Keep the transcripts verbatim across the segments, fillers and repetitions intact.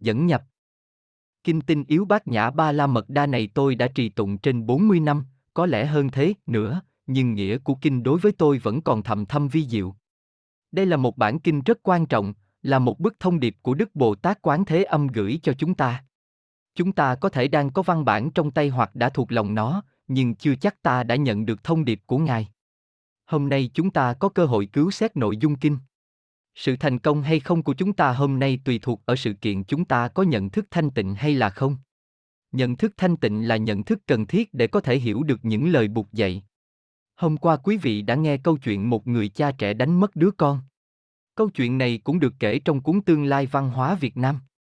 Dẫn nhập. Kinh Tinh Yếu Bát Nhã Ba La Mật Đa này tôi đã trì tụng trên bốn mươi năm, có lẽ hơn thế nữa, nhưng nghĩa của kinh đối với tôi vẫn còn thầm thâm vi diệu. Đây là một bản kinh rất quan trọng, là một bức thông điệp của Đức Bồ Tát Quán Thế Âm gửi cho chúng ta. Chúng ta có thể đang có văn bản trong tay hoặc đã thuộc lòng nó, nhưng chưa chắc ta đã nhận được thông điệp của Ngài. Hôm nay chúng ta có cơ hội cứu xét nội dung kinh. Sự thành công hay không của chúng ta hôm nay tùy thuộc ở sự kiện chúng ta có nhận thức thanh tịnh hay là không. Nhận thức thanh tịnh là nhận thức cần thiết để có thể hiểu được những lời Bụt dạy. Hôm qua quý vị đã nghe câu chuyện một người cha trẻ đánh mất đứa con. Câu chuyện này cũng được kể trong cuốn Tương lai văn hóa Việt Nam.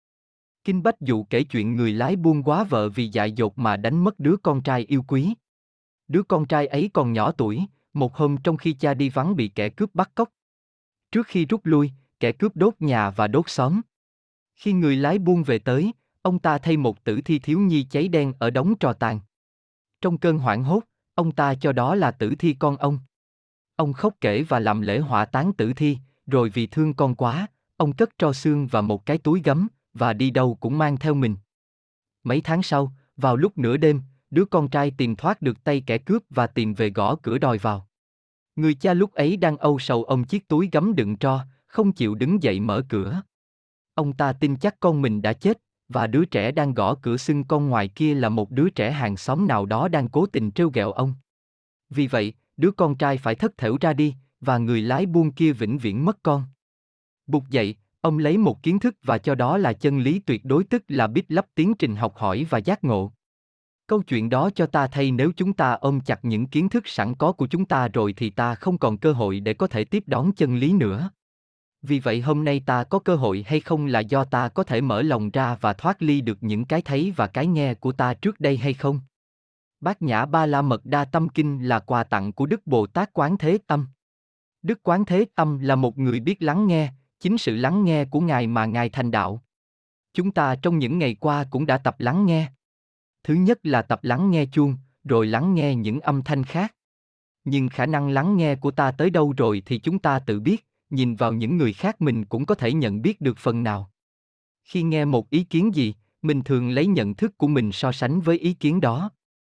Kinh Bách Dụ kể chuyện người lái buôn quá vợ vì dại dột mà đánh mất đứa con trai yêu quý. Đứa con trai ấy còn nhỏ tuổi, một hôm trong khi cha đi vắng bị kẻ cướp bắt cóc. Trước khi rút lui, kẻ cướp đốt nhà và đốt xóm. Khi người lái buôn về tới, ông ta thấy một tử thi thiếu nhi cháy đen ở đống tro tàn. Trong cơn hoảng hốt, ông ta cho đó là tử thi con ông. Ông khóc kể và làm lễ hỏa táng tử thi, rồi vì thương con quá, ông cất tro xương vào một cái túi gấm, và đi đâu cũng mang theo mình. Mấy tháng sau, vào lúc nửa đêm, đứa con trai tìm thoát được tay kẻ cướp và tìm về gõ cửa đòi vào. Người cha lúc ấy đang âu sầu ôm chiếc túi gấm đựng tro, không chịu đứng dậy mở cửa. Ông ta tin chắc con mình đã chết, và đứa trẻ đang gõ cửa xưng con ngoài kia là một đứa trẻ hàng xóm nào đó đang cố tình trêu ghẹo ông. Vì vậy, đứa con trai phải thất thểu ra đi, và người lái buôn kia vĩnh viễn mất con. Bụt dạy, ông lấy một kiến thức và cho đó là chân lý tuyệt đối, tức là bít lắp tiến trình học hỏi và giác ngộ. Câu chuyện đó cho ta thấy nếu chúng ta ôm chặt những kiến thức sẵn có của chúng ta rồi thì ta không còn cơ hội để có thể tiếp đón chân lý nữa. Vì vậy hôm nay ta có cơ hội hay không là do ta có thể mở lòng ra và thoát ly được những cái thấy và cái nghe của ta trước đây hay không? Bát Nhã Ba La Mật Đa Tâm Kinh là quà tặng của Đức Bồ Tát Quán Thế Âm. Đức Quán Thế Âm là một người biết lắng nghe, chính sự lắng nghe của Ngài mà Ngài thành đạo. Chúng ta trong những ngày qua cũng đã tập lắng nghe. Thứ nhất là tập lắng nghe chuông, rồi lắng nghe những âm thanh khác. Nhưng khả năng lắng nghe của ta tới đâu rồi thì chúng ta tự biết, nhìn vào những người khác mình cũng có thể nhận biết được phần nào. Khi nghe một ý kiến gì, mình thường lấy nhận thức của mình so sánh với ý kiến đó.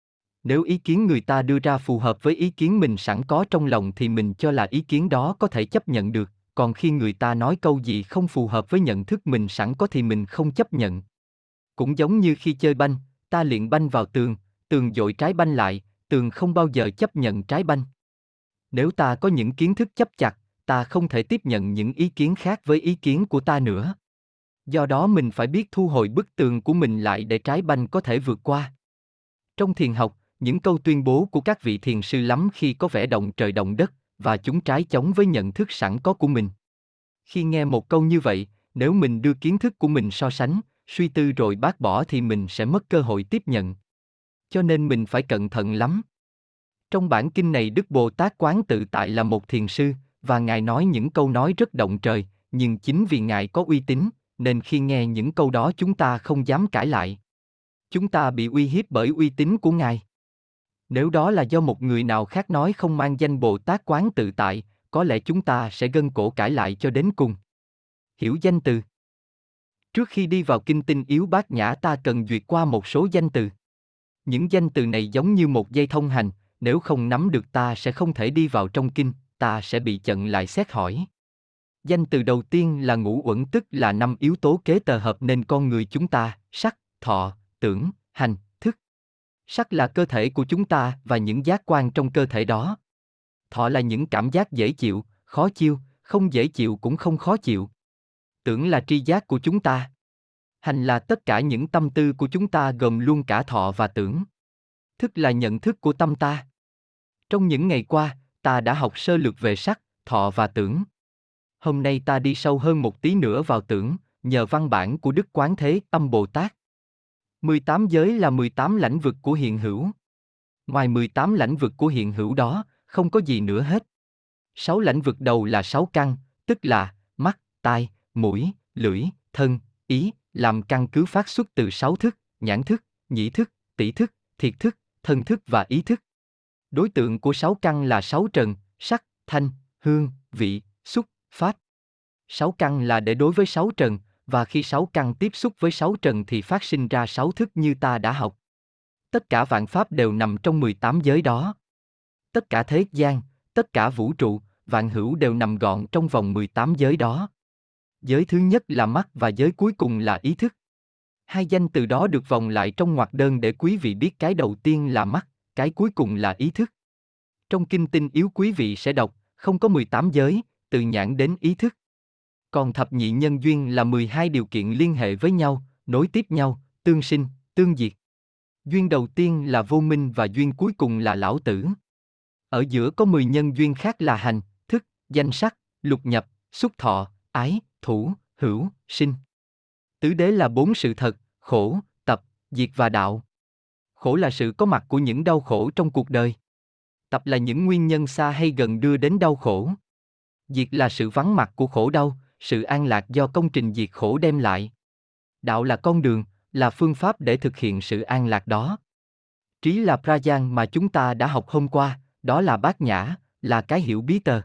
Nếu ý kiến người ta đưa ra phù hợp với ý kiến mình sẵn có trong lòng thì mình cho là ý kiến đó có thể chấp nhận được, còn khi người ta nói câu gì không phù hợp với nhận thức mình sẵn có thì mình không chấp nhận. Cũng giống như khi chơi banh, ta liệng banh vào tường, tường dội trái banh lại, tường không bao giờ chấp nhận trái banh. Nếu ta có những kiến thức chấp chặt, ta không thể tiếp nhận những ý kiến khác với ý kiến của ta nữa. Do đó mình phải biết thu hồi bức tường của mình lại để trái banh có thể vượt qua. Trong thiền học, những câu tuyên bố của các vị thiền sư lắm khi có vẻ động trời động đất, và chúng trái chống với nhận thức sẵn có của mình. Khi nghe một câu như vậy, nếu mình đưa kiến thức của mình so sánh, suy tư rồi bác bỏ thì mình sẽ mất cơ hội tiếp nhận. Cho nên mình phải cẩn thận lắm. Trong bản kinh này Đức Bồ Tát Quán Tự Tại là một thiền sư, và Ngài nói những câu nói rất động trời, nhưng chính vì Ngài có uy tín, nên khi nghe những câu đó chúng ta không dám cãi lại. Chúng ta bị uy hiếp bởi uy tín của Ngài. Nếu đó là do một người nào khác nói không mang danh Bồ Tát Quán Tự Tại, có lẽ chúng ta sẽ gân cổ cãi lại cho đến cùng. Hiểu danh từ. Trước khi đi vào kinh Tinh Yếu Bát Nhã ta cần duyệt qua một số danh từ. Những danh từ này giống như một dây thông hành, nếu không nắm được ta sẽ không thể đi vào trong kinh, ta sẽ bị chặn lại xét hỏi. Danh từ đầu tiên là ngũ uẩn, tức là năm yếu tố kế tờ hợp nên con người chúng ta, sắc, thọ, tưởng, hành, thức. Sắc là cơ thể của chúng ta và những giác quan trong cơ thể đó. Thọ là những cảm giác dễ chịu, khó chịu, không dễ chịu cũng không khó chịu. Tưởng là tri giác của chúng ta. Hành là tất cả những tâm tư của chúng ta gồm luôn cả thọ và tưởng. Thức là nhận thức của tâm ta. Trong những ngày qua, ta đã học sơ lược về sắc, thọ và tưởng. Hôm nay ta đi sâu hơn một tí nữa vào tưởng, nhờ văn bản của Đức Quán Thế Âm Bồ Tát. mười tám giới là mười tám lãnh vực của hiện hữu. Ngoài mười tám lãnh vực của hiện hữu đó, không có gì nữa hết. Sáu lãnh vực đầu là sáu căn, tức là mắt, tai, mũi, lưỡi, thân, ý, làm căn cứ phát xuất từ sáu thức, nhãn thức, nhĩ thức, tỷ thức, thiệt thức, thân thức và ý thức. Đối tượng của sáu căn là sáu trần, sắc, thanh, hương, vị, xúc, pháp. Sáu căn là để đối với sáu trần, và khi sáu căn tiếp xúc với sáu trần thì phát sinh ra sáu thức như ta đã học. Tất cả vạn pháp đều nằm trong mười tám giới đó. Tất cả thế gian, tất cả vũ trụ, vạn hữu đều nằm gọn trong vòng mười tám giới đó. Giới thứ nhất là mắt và giới cuối cùng là ý thức. Hai danh từ đó được vòng lại trong ngoặc đơn để quý vị biết cái đầu tiên là mắt, cái cuối cùng là ý thức. Trong kinh tinh yếu quý vị sẽ đọc, không có mười tám giới, từ nhãn đến ý thức. Còn thập nhị nhân duyên là mười hai điều kiện liên hệ với nhau, nối tiếp nhau, tương sinh, tương diệt. Duyên đầu tiên là vô minh và duyên cuối cùng là lão tử. Ở giữa có mười nhân duyên khác là hành, thức, danh sắc, lục nhập, xúc thọ, ái, thủ, hữu, sinh. Tứ đế là bốn sự thật, khổ, tập, diệt và đạo. Khổ là sự có mặt của những đau khổ trong cuộc đời. Tập là những nguyên nhân xa hay gần đưa đến đau khổ. Diệt là sự vắng mặt của khổ đau, sự an lạc do công trình diệt khổ đem lại. Đạo là con đường, là phương pháp để thực hiện sự an lạc đó. Trí là prajan mà chúng ta đã học hôm qua, đó là bát nhã, là cái hiểu bí tờ.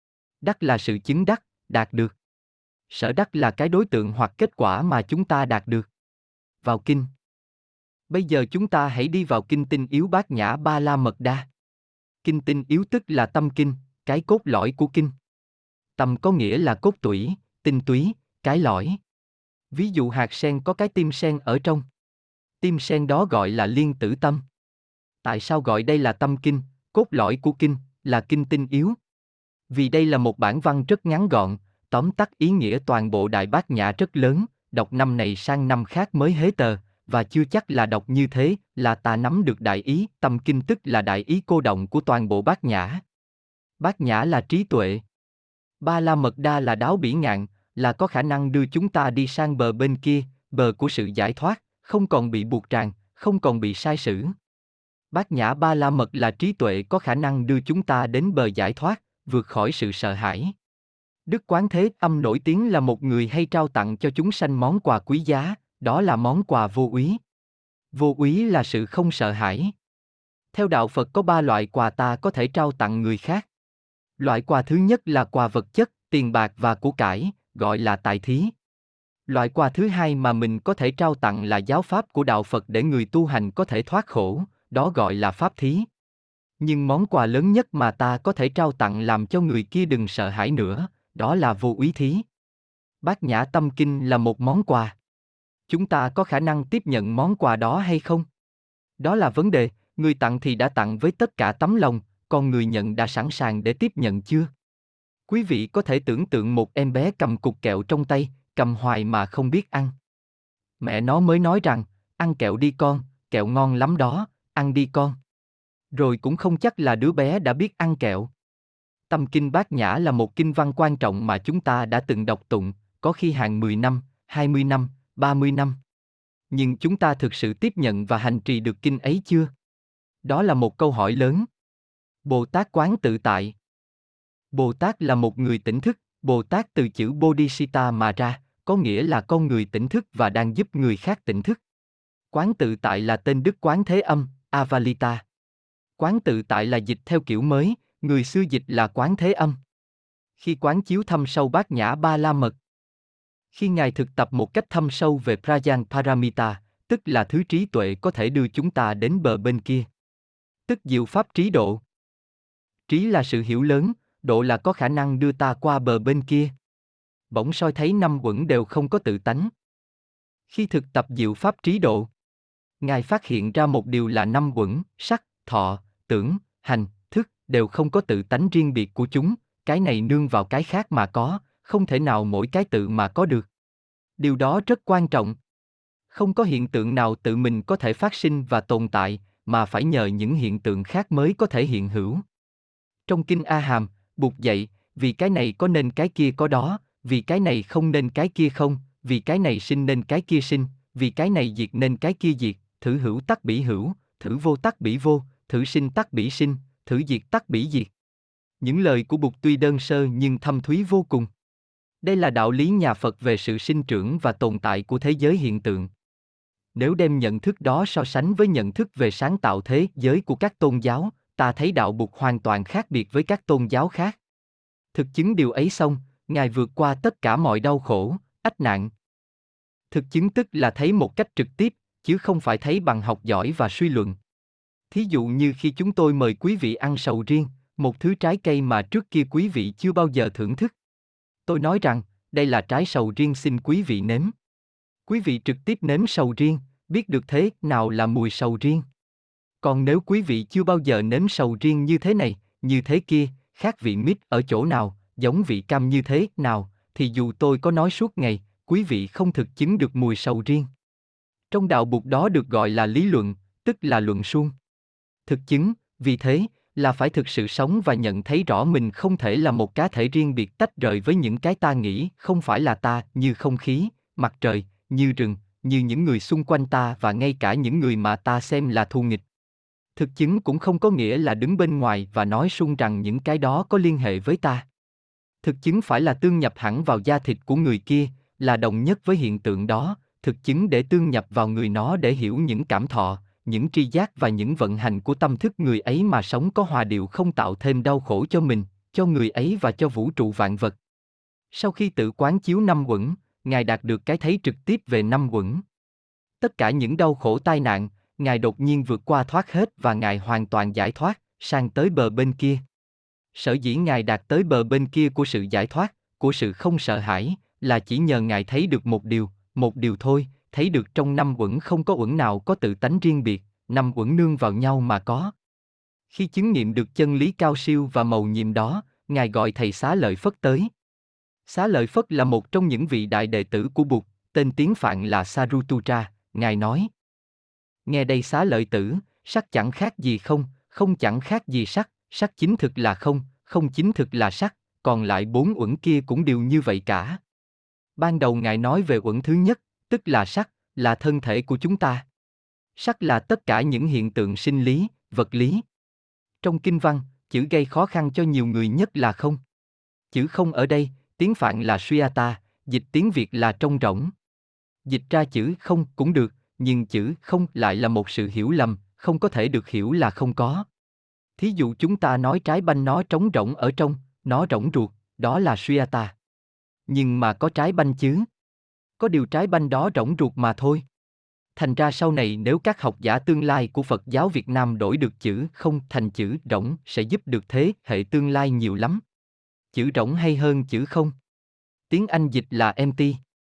Đắc là sự chứng đắc, đạt được. Sở đắc là cái đối tượng hoặc kết quả mà chúng ta đạt được. Vào kinh. Bây giờ chúng ta hãy đi vào kinh tinh yếu bát nhã ba la mật đa. Kinh tinh yếu tức là tâm kinh, cái cốt lõi của kinh. Tâm có nghĩa là cốt tủy, tinh túy, cái lõi. Ví dụ hạt sen có cái tim sen ở trong. Tim sen đó gọi là liên tử tâm. Tại sao gọi đây là tâm kinh, cốt lõi của kinh, là kinh tinh yếu? Vì đây là một bản văn rất ngắn gọn, tóm tắt ý nghĩa toàn bộ đại bát nhã rất lớn, đọc năm này sang năm khác mới hế tờ, và chưa chắc là đọc như thế là ta nắm được đại ý, tâm kinh tức là đại ý cô động của toàn bộ bát nhã. Bát nhã là trí tuệ. Ba la mật đa là đáo bỉ ngạn, là có khả năng đưa chúng ta đi sang bờ bên kia, bờ của sự giải thoát, không còn bị buộc ràng, không còn bị sai sử. Bát nhã ba la mật là trí tuệ có khả năng đưa chúng ta đến bờ giải thoát, vượt khỏi sự sợ hãi. Đức Quán Thế Âm nổi tiếng là một người hay trao tặng cho chúng sanh món quà quý giá, đó là món quà vô úy. Vô úy là sự không sợ hãi. Theo đạo Phật có ba loại quà ta có thể trao tặng người khác. Loại quà thứ nhất là quà vật chất, tiền bạc và của cải, gọi là tài thí. Loại quà thứ hai mà mình có thể trao tặng là giáo pháp của đạo Phật để người tu hành có thể thoát khổ, đó gọi là pháp thí. Nhưng món quà lớn nhất mà ta có thể trao tặng làm cho người kia đừng sợ hãi nữa, đó là vô úy thí. Bát nhã tâm kinh là một món quà. Chúng ta có khả năng tiếp nhận món quà đó hay không? Đó là vấn đề, người tặng thì đã tặng với tất cả tấm lòng, còn người nhận đã sẵn sàng để tiếp nhận chưa? Quý vị có thể tưởng tượng một em bé cầm cục kẹo trong tay, cầm hoài mà không biết ăn. Mẹ nó mới nói rằng, ăn kẹo đi con, kẹo ngon lắm đó, ăn đi con. Rồi cũng không chắc là đứa bé đã biết ăn kẹo. Tâm kinh Bát Nhã là một kinh văn quan trọng mà chúng ta đã từng đọc tụng, có khi hàng mười năm, hai mươi năm, ba mươi năm. Nhưng chúng ta thực sự tiếp nhận và hành trì được kinh ấy chưa? Đó là một câu hỏi lớn. Bồ Tát quán tự tại. Bồ Tát là một người tỉnh thức, Bồ Tát từ chữ Bodhisattva mà ra, có nghĩa là con người tỉnh thức và đang giúp người khác tỉnh thức. Quán tự tại là tên Đức Quán Thế Âm, Avalita. Quán tự tại là dịch theo kiểu mới, người xưa dịch là Quán Thế Âm. Khi quán chiếu thâm sâu bát nhã ba la mật. Khi Ngài thực tập một cách thâm sâu về Prajan Paramita, tức là thứ trí tuệ có thể đưa chúng ta đến bờ bên kia. Tức diệu pháp trí độ. Trí là sự hiểu lớn, độ là có khả năng đưa ta qua bờ bên kia. Bỗng soi thấy năm uẩn đều không có tự tánh. Khi thực tập diệu pháp trí độ, Ngài phát hiện ra một điều là năm uẩn, sắc, thọ, tưởng, hành, thức, đều không có tự tánh riêng biệt của chúng, cái này nương vào cái khác mà có, không thể nào mỗi cái tự mà có được. Điều đó rất quan trọng. Không có hiện tượng nào tự mình có thể phát sinh và tồn tại, mà phải nhờ những hiện tượng khác mới có thể hiện hữu. Trong kinh A Hàm, Bụt dạy, vì cái này có nên cái kia có đó, vì cái này không nên cái kia không, vì cái này sinh nên cái kia sinh, vì cái này diệt nên cái kia diệt, thử hữu tắc bỉ hữu, thử vô tắc bỉ vô, thử sinh tắc bỉ sinh, thử diệt tắc bỉ diệt. Những lời của Bụt tuy đơn sơ nhưng thâm thúy vô cùng. Đây là đạo lý nhà Phật về sự sinh trưởng và tồn tại của thế giới hiện tượng. Nếu đem nhận thức đó so sánh với nhận thức về sáng tạo thế giới của các tôn giáo, ta thấy đạo Bụt hoàn toàn khác biệt với các tôn giáo khác. Thực chứng điều ấy xong, Ngài vượt qua tất cả mọi đau khổ, ách nạn. Thực chứng tức là thấy một cách trực tiếp, chứ không phải thấy bằng học giỏi và suy luận. Thí dụ như khi chúng tôi mời quý vị ăn sầu riêng, một thứ trái cây mà trước kia quý vị chưa bao giờ thưởng thức. Tôi nói rằng, đây là trái sầu riêng xin quý vị nếm. Quý vị trực tiếp nếm sầu riêng, biết được thế nào là mùi sầu riêng. Còn nếu quý vị chưa bao giờ nếm sầu riêng như thế này, như thế kia, khác vị mít ở chỗ nào, giống vị cam như thế nào, thì dù tôi có nói suốt ngày, quý vị không thực chứng được mùi sầu riêng. Trong đạo Bụt đó được gọi là lý luận, tức là luận suông. Thực chứng, vì thế, là phải thực sự sống và nhận thấy rõ mình không thể là một cá thể riêng biệt tách rời với những cái ta nghĩ không phải là ta, như không khí, mặt trời, như rừng, như những người xung quanh ta và ngay cả những người mà ta xem là thù nghịch. Thực chứng cũng không có nghĩa là đứng bên ngoài và nói suông rằng những cái đó có liên hệ với ta. Thực chứng phải là tương nhập hẳn vào da thịt của người kia, là đồng nhất với hiện tượng đó, thực chứng để tương nhập vào người nó để hiểu những cảm thọ, những tri giác và những vận hành của tâm thức người ấy mà sống có hòa điệu không tạo thêm đau khổ cho mình, cho người ấy và cho vũ trụ vạn vật. Sau khi tự quán chiếu năm uẩn, Ngài đạt được cái thấy trực tiếp về năm uẩn. Tất cả những đau khổ tai nạn, Ngài đột nhiên vượt qua thoát hết và Ngài hoàn toàn giải thoát, sang tới bờ bên kia. Sở dĩ Ngài đạt tới bờ bên kia của sự giải thoát, của sự không sợ hãi, là chỉ nhờ Ngài thấy được một điều, một điều thôi, thấy được trong năm uẩn không có uẩn nào có tự tánh riêng biệt, năm uẩn nương vào nhau mà có. Khi chứng nghiệm được chân lý cao siêu và mầu nhiệm đó, Ngài gọi thầy Xá Lợi Phất tới. Xá Lợi Phất là một trong những vị đại đệ tử của Bụt, tên tiếng Phạn là Sariputta. Ngài nói: Nghe đây Xá Lợi tử, sắc chẳng khác gì không, không chẳng khác gì sắc, sắc chính thực là không, không chính thực là sắc, còn lại bốn uẩn kia cũng đều như vậy cả. Ban đầu Ngài nói về uẩn thứ nhất, tức là sắc, là thân thể của chúng ta. Sắc là tất cả những hiện tượng sinh lý, vật lý. Trong kinh văn, chữ gây khó khăn cho nhiều người nhất là không. Chữ không ở đây, tiếng Phạn là suyata, dịch tiếng Việt là trống rỗng. Dịch ra chữ không cũng được, nhưng chữ không lại là một sự hiểu lầm, không có thể được hiểu là không có. Thí dụ chúng ta nói trái banh nó trống rỗng ở trong, nó rỗng ruột, đó là suyata. Nhưng mà có trái banh chứ? Có điều trái banh đó rỗng ruột mà thôi. Thành ra sau này nếu các học giả tương lai của Phật giáo Việt Nam đổi được chữ không thành chữ rỗng sẽ giúp được thế hệ tương lai nhiều lắm. Chữ rỗng hay hơn chữ không. Tiếng Anh dịch là empty.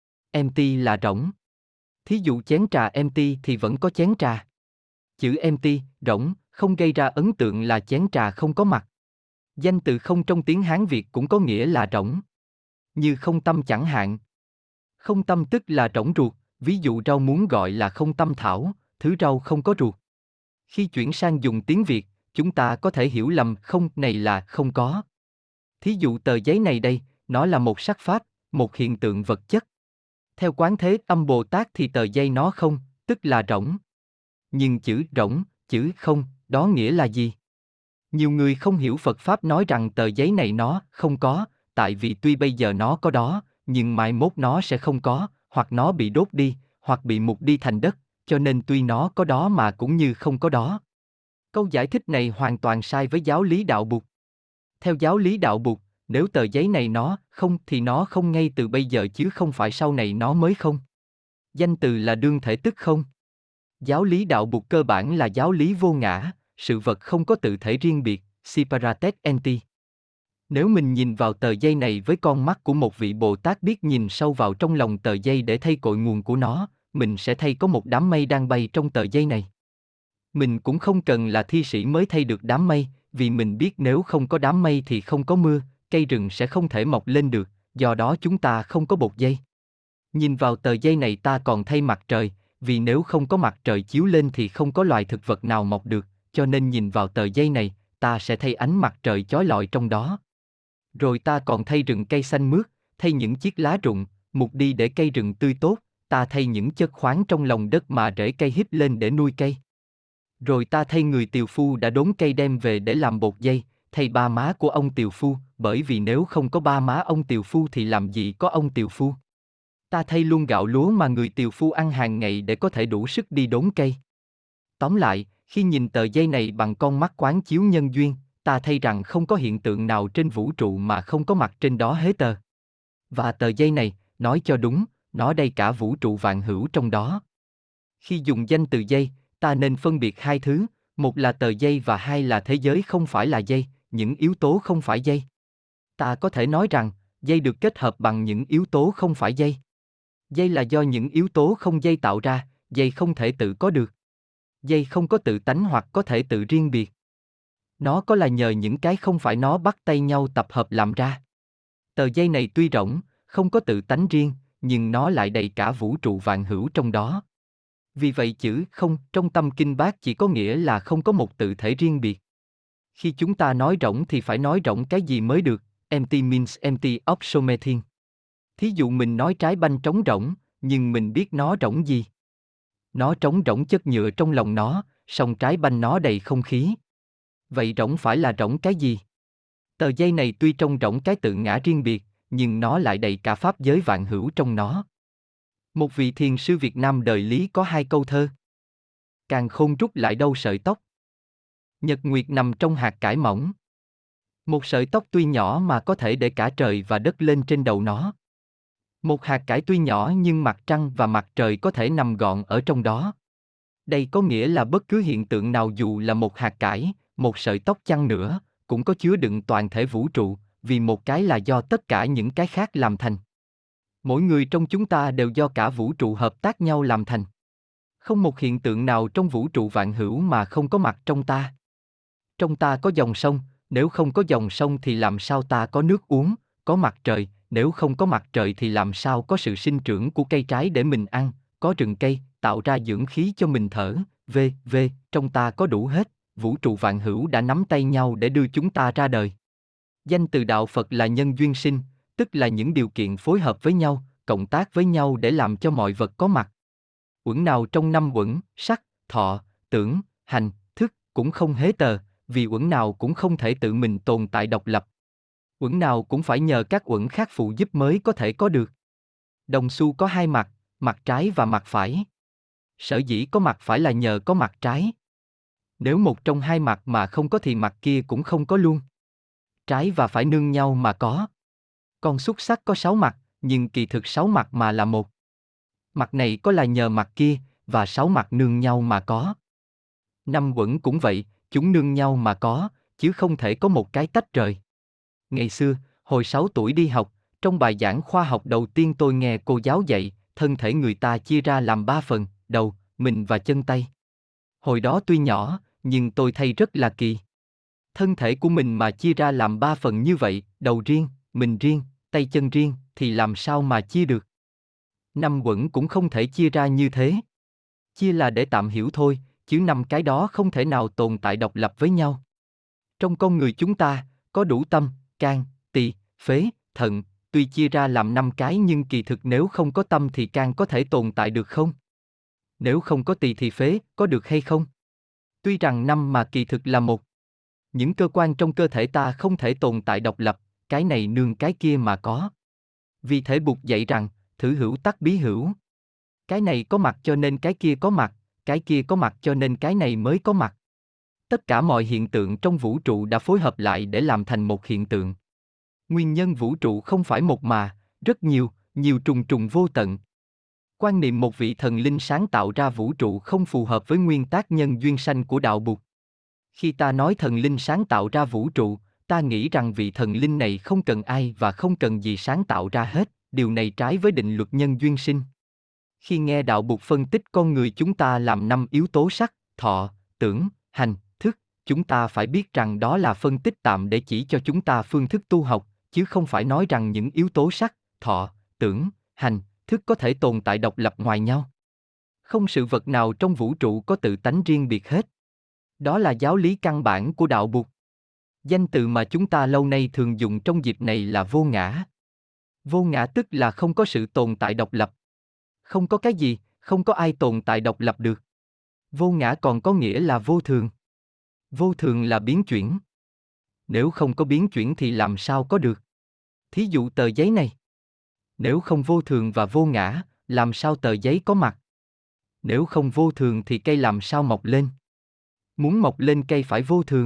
Empty là rỗng. Thí dụ chén trà empty thì vẫn có chén trà. Chữ empty, rỗng, không gây ra ấn tượng là chén trà không có mặt. Danh từ không trong tiếng Hán Việt cũng có nghĩa là rỗng. Như không tâm chẳng hạn. Không tâm tức là rỗng ruột, ví dụ rau muống gọi là không tâm thảo, thứ rau không có ruột. Khi chuyển sang dùng tiếng Việt, chúng ta có thể hiểu lầm không này là không có. Thí dụ tờ giấy này đây, nó là một sắc pháp, một hiện tượng vật chất. Theo Quán Thế Âm Bồ Tát thì tờ giấy nó không, tức là rỗng. Nhưng chữ rỗng, chữ không, đó nghĩa là gì? Nhiều người không hiểu Phật Pháp nói rằng tờ giấy này nó không có, tại vì tuy bây giờ nó có đó, nhưng mai mốt nó sẽ không có, hoặc nó bị đốt đi, hoặc bị mục đi thành đất, cho nên tuy nó có đó mà cũng như không có đó. Câu giải thích này hoàn toàn sai với giáo lý đạo Bụt. Theo giáo lý đạo Bụt, nếu tờ giấy này nó không thì nó không ngay từ bây giờ chứ không phải sau này nó mới không. Danh từ là đương thể tức không. Giáo lý đạo Bụt cơ bản là giáo lý vô ngã, sự vật không có tự thể riêng biệt, separated entity. Nếu mình nhìn vào tờ giấy này với con mắt của một vị Bồ Tát biết nhìn sâu vào trong lòng tờ giấy để thấy cội nguồn của nó, mình sẽ thấy có một đám mây đang bay trong tờ giấy này. Mình cũng không cần là thi sĩ mới thấy được đám mây, vì mình biết nếu không có đám mây thì không có mưa, cây rừng sẽ không thể mọc lên được, do đó chúng ta không có bột giấy. Nhìn vào tờ giấy này ta còn thấy mặt trời, vì nếu không có mặt trời chiếu lên thì không có loài thực vật nào mọc được, cho nên nhìn vào tờ giấy này, ta sẽ thấy ánh mặt trời chói lọi trong đó. Rồi ta còn thấy rừng cây xanh mướt, thấy những chiếc lá rụng, mục đi để cây rừng tươi tốt, ta thấy những chất khoáng trong lòng đất mà rễ cây hít lên để nuôi cây. Rồi ta thấy người tiều phu đã đốn cây đem về để làm bột dây, thay ba má của ông tiều phu, bởi vì nếu không có ba má ông tiều phu thì làm gì có ông tiều phu. Ta thấy luôn gạo lúa mà người tiều phu ăn hàng ngày để có thể đủ sức đi đốn cây. Tóm lại, khi nhìn tờ giấy này bằng con mắt quán chiếu nhân duyên, ta thấy rằng không có hiện tượng nào trên vũ trụ mà không có mặt trên đó hết tờ. Và tờ giấy này, nói cho đúng, Nó đầy cả vũ trụ vạn hữu trong đó. Khi dùng danh từ giây, ta nên phân biệt hai thứ, một là tờ giây và hai là thế giới không phải là giây, những yếu tố không phải giây. Ta có thể nói rằng, giây được kết hợp bằng những yếu tố không phải giây. Giây là do những yếu tố không giây tạo ra, giây không thể tự có được. Giây không có tự tánh hoặc có thể tự riêng biệt. Nó có là nhờ những cái không phải nó bắt tay nhau tập hợp làm ra. Tờ giây này tuy rỗng, không có tự tánh riêng, nhưng nó lại đầy cả vũ trụ vạn hữu trong đó. Vì vậy chữ không trong tâm kinh Bát chỉ có nghĩa là không có một tự thể riêng biệt. Khi chúng ta nói rỗng thì phải nói rỗng cái gì mới được, empty means empty of something. Thí dụ mình nói trái banh trống rỗng, nhưng mình biết nó rỗng gì. Nó trống rỗng chất nhựa trong lòng nó, song trái banh nó đầy không khí. Vậy rỗng phải là rỗng cái gì? Tờ giây này tuy trông rỗng cái tự ngã riêng biệt, nhưng nó lại đầy cả pháp giới vạn hữu trong nó. Một vị thiền sư Việt Nam đời Lý có hai câu thơ. Càng khôn rút lại đâu sợi tóc. Nhật nguyệt nằm trong hạt cải mỏng. Một sợi tóc tuy nhỏ mà có thể để cả trời và đất lên trên đầu nó. Một hạt cải tuy nhỏ nhưng mặt trăng và mặt trời có thể nằm gọn ở trong đó. Đây có nghĩa là bất cứ hiện tượng nào dù là một hạt cải, một sợi tóc chăng nữa, cũng có chứa đựng toàn thể vũ trụ, vì một cái là do tất cả những cái khác làm thành. Mỗi người trong chúng ta đều do cả vũ trụ hợp tác nhau làm thành. Không một hiện tượng nào trong vũ trụ vạn hữu mà không có mặt trong ta. Trong ta có dòng sông, nếu không có dòng sông thì làm sao ta có nước uống, có mặt trời, nếu không có mặt trời thì làm sao có sự sinh trưởng của cây trái để mình ăn, có rừng cây, tạo ra dưỡng khí cho mình thở, v, v, trong ta có đủ hết, vũ trụ vạn hữu đã nắm tay nhau để đưa chúng ta ra đời. Danh từ đạo Phật là nhân duyên sinh, tức là những điều kiện phối hợp với nhau, cộng tác với nhau để làm cho mọi vật có mặt. Uẩn nào trong năm uẩn, sắc, thọ, tưởng, hành, thức, cũng không hế tờ, vì uẩn nào cũng không thể tự mình tồn tại độc lập. Uẩn nào cũng phải nhờ các uẩn khác phụ giúp mới có thể có được. Đồng xu có hai mặt, mặt trái và mặt phải. Sở dĩ có mặt phải là nhờ có mặt trái. Nếu một trong hai mặt mà không có thì mặt kia cũng không có luôn. Trái và phải nương nhau mà có. Con xúc xắc có sáu mặt, nhưng kỳ thực sáu mặt mà là một. Mặt này có là nhờ mặt kia, và sáu mặt nương nhau mà có. Năm uẩn cũng vậy, chúng nương nhau mà có, chứ không thể có một cái tách rời. Ngày xưa, hồi sáu tuổi đi học, trong bài giảng khoa học đầu tiên tôi nghe cô giáo dạy, thân thể người ta chia ra làm ba phần, đầu, mình và chân tay. Hồi đó tuy nhỏ, nhưng tôi thấy rất là kỳ. Thân thể của mình mà chia ra làm ba phần như vậy, đầu riêng, mình riêng, tay chân riêng, thì làm sao mà chia được? Năm uẩn cũng không thể chia ra như thế. Chia là để tạm hiểu thôi, chứ năm cái đó không thể nào tồn tại độc lập với nhau. Trong con người chúng ta, có đủ tâm, can, tỳ, phế, thận, tuy chia ra làm năm cái nhưng kỳ thực nếu không có tâm thì can có thể tồn tại được không? Nếu không có tỳ thì phế, có được hay không? Tuy rằng năm mà kỳ thực là một. Những cơ quan trong cơ thể ta không thể tồn tại độc lập, cái này nương cái kia mà có. Vì thể buộc dạy rằng, thử hữu tắc bí hữu. Cái này có mặt cho nên cái kia có mặt, cái kia có mặt cho nên cái này mới có mặt. Tất cả mọi hiện tượng trong vũ trụ đã phối hợp lại để làm thành một hiện tượng. Nguyên nhân vũ trụ không phải một mà, rất nhiều, nhiều trùng trùng vô tận. Quan niệm một vị thần linh sáng tạo ra vũ trụ không phù hợp với nguyên tắc nhân duyên sanh của đạo Bụt. Khi ta nói thần linh sáng tạo ra vũ trụ, ta nghĩ rằng vị thần linh này không cần ai và không cần gì sáng tạo ra hết, điều này trái với định luật nhân duyên sinh. Khi nghe đạo Bụt phân tích con người chúng ta làm năm yếu tố sắc, thọ, tưởng, hành, thức, chúng ta phải biết rằng đó là phân tích tạm để chỉ cho chúng ta phương thức tu học, chứ không phải nói rằng những yếu tố sắc, thọ, tưởng, hành, thức có thể tồn tại độc lập ngoài nhau. Không sự vật nào trong vũ trụ có tự tánh riêng biệt hết. Đó là giáo lý căn bản của đạo Bụt. Danh từ mà chúng ta lâu nay thường dùng trong dịp này là vô ngã. Vô ngã tức là không có sự tồn tại độc lập. Không có cái gì, không có ai tồn tại độc lập được. Vô ngã còn có nghĩa là vô thường. Vô thường là biến chuyển. Nếu không có biến chuyển thì làm sao có được? Thí dụ tờ giấy này. Nếu không vô thường và vô ngã, làm sao tờ giấy có mặt? Nếu không vô thường thì cây làm sao mọc lên? Muốn mọc lên cây phải vô thường.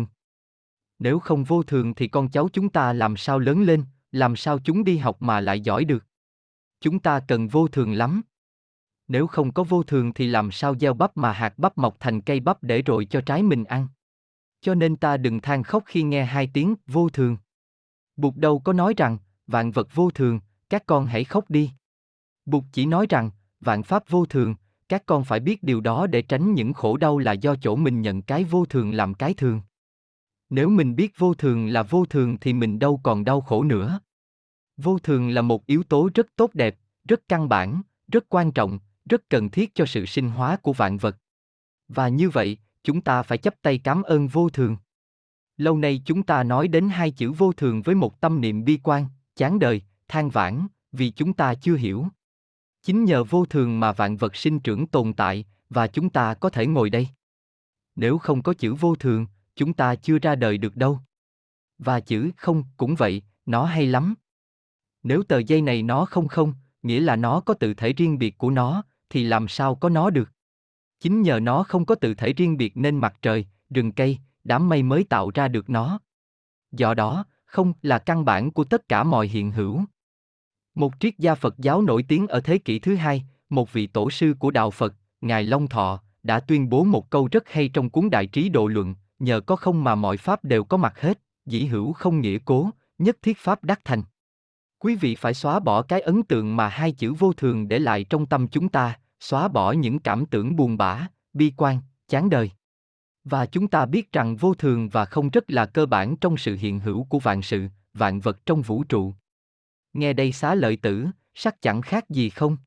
Nếu không vô thường thì con cháu chúng ta làm sao lớn lên, làm sao chúng đi học mà lại giỏi được? Chúng ta cần vô thường lắm. Nếu không có vô thường thì làm sao gieo bắp mà hạt bắp mọc thành cây bắp để rồi cho trái mình ăn. Cho nên ta đừng than khóc khi nghe hai tiếng vô thường. Bụt đâu có nói rằng, vạn vật vô thường, các con hãy khóc đi. Bụt chỉ nói rằng, vạn pháp vô thường, các con phải biết điều đó để tránh những khổ đau là do chỗ mình nhận cái vô thường làm cái thường. Nếu mình biết vô thường là vô thường thì mình đâu còn đau khổ nữa. Vô thường là một yếu tố rất tốt đẹp, rất căn bản, rất quan trọng, rất cần thiết cho sự sinh hóa của vạn vật. Và như vậy, chúng ta phải chắp tay cảm ơn vô thường. Lâu nay chúng ta nói đến hai chữ vô thường với một tâm niệm bi quan, chán đời, than vãn, vì chúng ta chưa hiểu. Chính nhờ vô thường mà vạn vật sinh trưởng tồn tại, và chúng ta có thể ngồi đây. Nếu không có chữ vô thường, chúng ta chưa ra đời được đâu. Và chữ không cũng vậy, nó hay lắm. Nếu tờ giấy này nó không không, nghĩa là nó có tự thể riêng biệt của nó, thì làm sao có nó được? Chính nhờ nó không có tự thể riêng biệt nên mặt trời, rừng cây, đám mây mới tạo ra được nó. Do đó, không là căn bản của tất cả mọi hiện hữu. Một triết gia Phật giáo nổi tiếng ở thế kỷ thứ hai, một vị tổ sư của đạo Phật, Ngài Long Thọ, đã tuyên bố một câu rất hay trong cuốn Đại Trí Độ Luận, nhờ có không mà mọi pháp đều có mặt hết, dĩ hữu không nghĩa cố, nhất thiết pháp đắc thành. Quý vị phải xóa bỏ cái ấn tượng mà hai chữ vô thường để lại trong tâm chúng ta, xóa bỏ những cảm tưởng buồn bã, bi quan, chán đời. Và chúng ta biết rằng vô thường và không rất là cơ bản trong sự hiện hữu của vạn sự, vạn vật trong vũ trụ. Nghe đây Xá Lợi Tử, sắc chẳng khác gì không?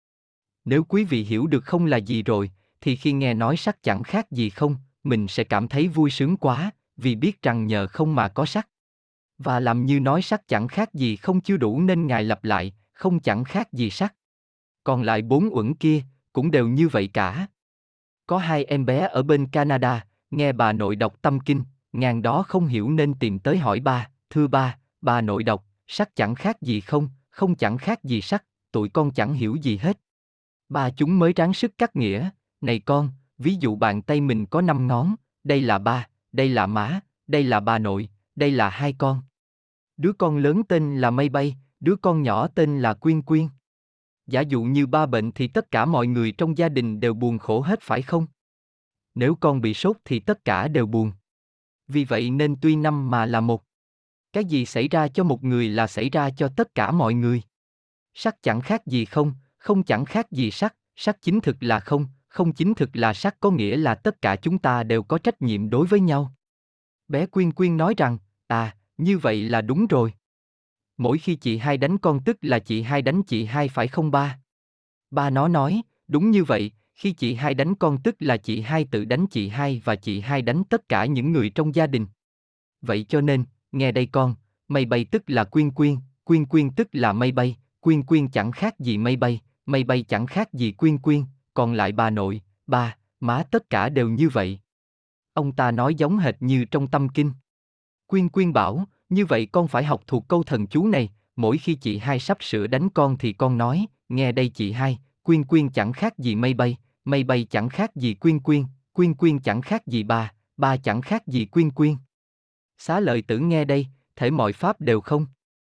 Nếu quý vị hiểu được không là gì rồi, thì khi nghe nói sắc chẳng khác gì không, mình sẽ cảm thấy vui sướng quá, vì biết rằng nhờ không mà có sắc. Và làm như nói sắc chẳng khác gì không chưa đủ nên Ngài lặp lại, không chẳng khác gì sắc. Còn lại bốn uẩn kia, cũng đều như vậy cả. Có hai em bé ở bên Canada, nghe bà nội đọc tâm kinh, ngàn đó không hiểu nên tìm tới hỏi ba, thưa ba, bà nội đọc, sắc chẳng khác gì không, không chẳng khác gì sắc, tụi con chẳng hiểu gì hết. Ba chúng mới ráng sức cắt nghĩa, này con, ví dụ bàn tay mình có năm ngón, đây là ba, đây là má, đây là bà nội, đây là hai con. Đứa con lớn tên là Mây Bay, đứa con nhỏ tên là Quyên Quyên. Giả dụ như ba bệnh thì tất cả mọi người trong gia đình đều buồn khổ hết phải không? Nếu con bị sốt thì tất cả đều buồn. Vì vậy nên tuy năm mà là một. Cái gì xảy ra cho một người là xảy ra cho tất cả mọi người. Sắc chẳng khác gì không, không chẳng khác gì sắc, sắc chính thực là không, không chính thực là sắc, có nghĩa là tất cả chúng ta đều có trách nhiệm đối với nhau. Bé Quyên Quyên nói rằng, à, như vậy là đúng rồi. Mỗi khi chị hai đánh con tức là chị hai đánh chị hai phải không ba? Ba nó nói, đúng như vậy, khi chị hai đánh con tức là chị hai tự đánh chị hai và chị hai đánh tất cả những người trong gia đình. Vậy cho nên, nghe đây con, Mây Bay tức là Quyên Quyên, Quyên Quyên tức là Mây Bay, Quyên Quyên chẳng khác gì Mây Bay, Mây Bay chẳng khác gì Quyên Quyên, còn lại bà nội, ba, má tất cả đều như vậy. Ông ta nói giống hệt như trong tâm kinh. Quyên Quyên bảo, như vậy con phải học thuộc câu thần chú này, mỗi khi chị hai sắp sửa đánh con thì con nói, nghe đây chị hai, Quyên Quyên chẳng khác gì Mây Bay, Mây Bay chẳng khác gì Quyên Quyên, Quyên Quyên chẳng khác gì ba, ba chẳng khác gì Quyên Quyên. Xá Lợi Tử nghe đây, thể mọi pháp đều không.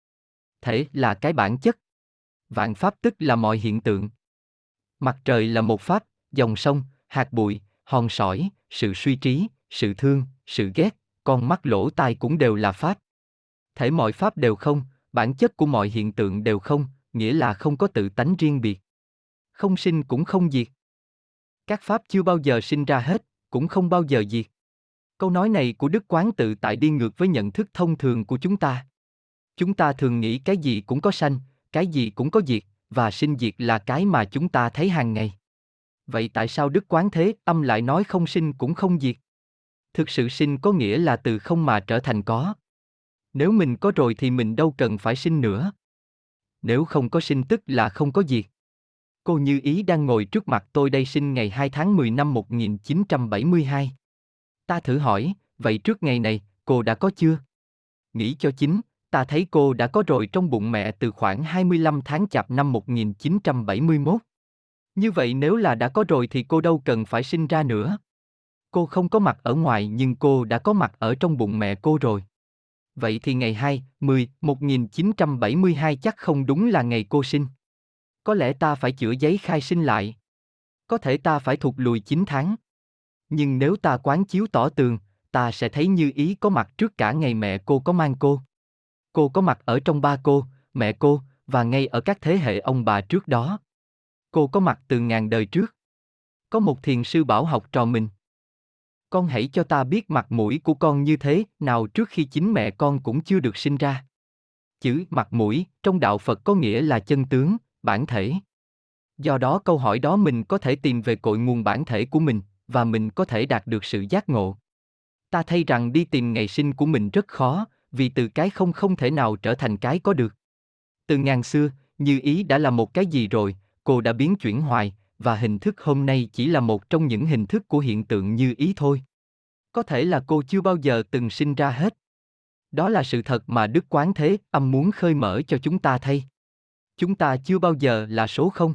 Thể là cái bản chất. Vạn pháp tức là mọi hiện tượng. Mặt trời là một pháp, dòng sông, hạt bụi, hòn sỏi, sự suy trí, sự thương, sự ghét, con mắt lỗ tai cũng đều là pháp. Thể mọi pháp đều không, bản chất của mọi hiện tượng đều không, nghĩa là không có tự tánh riêng biệt. Không sinh cũng không diệt. Các pháp chưa bao giờ sinh ra hết, cũng không bao giờ diệt. Câu nói này của Đức Quán Tự Tại đi ngược với nhận thức thông thường của chúng ta. Chúng ta thường nghĩ cái gì cũng có sanh, cái gì cũng có diệt, và sinh diệt là cái mà chúng ta thấy hàng ngày. Vậy tại sao Đức Quán Thế Âm lại nói không sinh cũng không diệt? Thực sự sinh có nghĩa là từ không mà trở thành có. Nếu mình có rồi thì mình đâu cần phải sinh nữa. Nếu không có sinh tức là không có diệt. Cô Như Ý đang ngồi trước mặt tôi đây sinh ngày hai tháng mười năm một nghìn chín trăm bảy mươi hai. Ta thử hỏi, vậy trước ngày này, cô đã có chưa? Nghĩ cho chính, ta thấy cô đã có rồi trong bụng mẹ từ khoảng hai mươi lăm tháng Chạp năm một nghìn chín trăm bảy mươi mốt. Như vậy nếu là đã có rồi thì cô đâu cần phải sinh ra nữa. Cô không có mặt ở ngoài nhưng cô đã có mặt ở trong bụng mẹ cô rồi. Vậy thì ngày hai, mười, một nghìn chín trăm bảy mươi hai chắc không đúng là ngày cô sinh. Có lẽ ta phải chữa giấy khai sinh lại. Có thể ta phải thụt lùi chín tháng. Nhưng nếu ta quán chiếu tỏ tường, ta sẽ thấy Như Ý có mặt trước cả ngày mẹ cô có mang cô. Cô có mặt ở trong ba cô, mẹ cô, và ngay ở các thế hệ ông bà trước đó. Cô có mặt từ ngàn đời trước. Có một thiền sư bảo học trò mình: con hãy cho ta biết mặt mũi của con như thế nào trước khi chính mẹ con cũng chưa được sinh ra. Chữ mặt mũi trong đạo Phật có nghĩa là chân tướng, bản thể. Do đó câu hỏi đó mình có thể tìm về cội nguồn bản thể của mình, và mình có thể đạt được sự giác ngộ. Ta thấy rằng đi tìm ngày sinh của mình rất khó, vì từ cái không không thể nào trở thành cái có được. Từ ngàn xưa, Như Ý đã là một cái gì rồi, cô đã biến chuyển hoài, và hình thức hôm nay chỉ là một trong những hình thức của hiện tượng Như Ý thôi. Có thể là cô chưa bao giờ từng sinh ra hết. Đó là sự thật mà Đức Quán Thế Âm muốn khơi mở cho chúng ta thấy. Chúng ta chưa bao giờ là số không.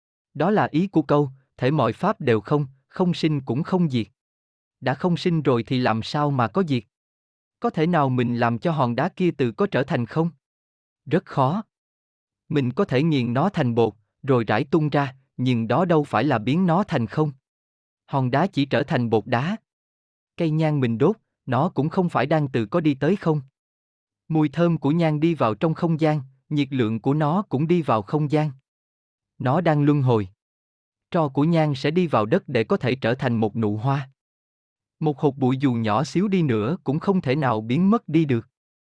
Đó là ý của câu, thể mọi pháp đều không, không sinh cũng không diệt. Đã không sinh rồi thì làm sao mà có diệt? Có thể nào mình làm cho hòn đá kia từ có trở thành không? Rất khó. Mình có thể nghiền nó thành bột, rồi rải tung ra, nhưng đó đâu phải là biến nó thành không. Hòn đá chỉ trở thành bột đá. Cây nhang mình đốt, nó cũng không phải đang từ có đi tới không. Mùi thơm của nhang đi vào trong không gian, nhiệt lượng của nó cũng đi vào không gian. Nó đang luân hồi. Tro của nhang sẽ đi vào đất để có thể trở thành một nụ hoa. Một hột bụi dù nhỏ xíu đi nữa cũng không thể nào biến mất đi được.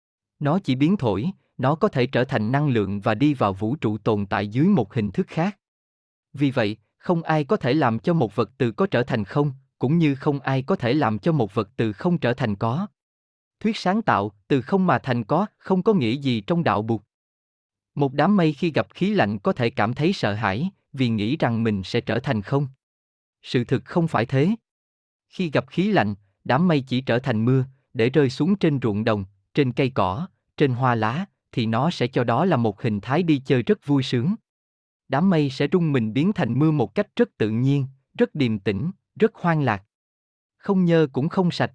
Nó chỉ biến thổi, nó có thể trở thành năng lượng và đi vào vũ trụ tồn tại dưới một hình thức khác. Vì vậy, không ai có thể làm cho một vật từ có trở thành không, cũng như không ai có thể làm cho một vật từ không trở thành có. Thuyết sáng tạo, từ không mà thành có, không có nghĩa gì trong đạo Bụt. Một đám mây khi gặp khí lạnh có thể cảm thấy sợ hãi, vì nghĩ rằng mình sẽ trở thành không. Sự thực không phải thế. Khi gặp khí lạnh, đám mây chỉ trở thành mưa, để rơi xuống trên ruộng đồng, trên cây cỏ, trên hoa lá, thì nó sẽ cho đó là một hình thái đi chơi rất vui sướng. Đám mây sẽ rung mình biến thành mưa một cách rất tự nhiên, rất điềm tĩnh, rất hoang lạc. Không nhơ cũng không sạch.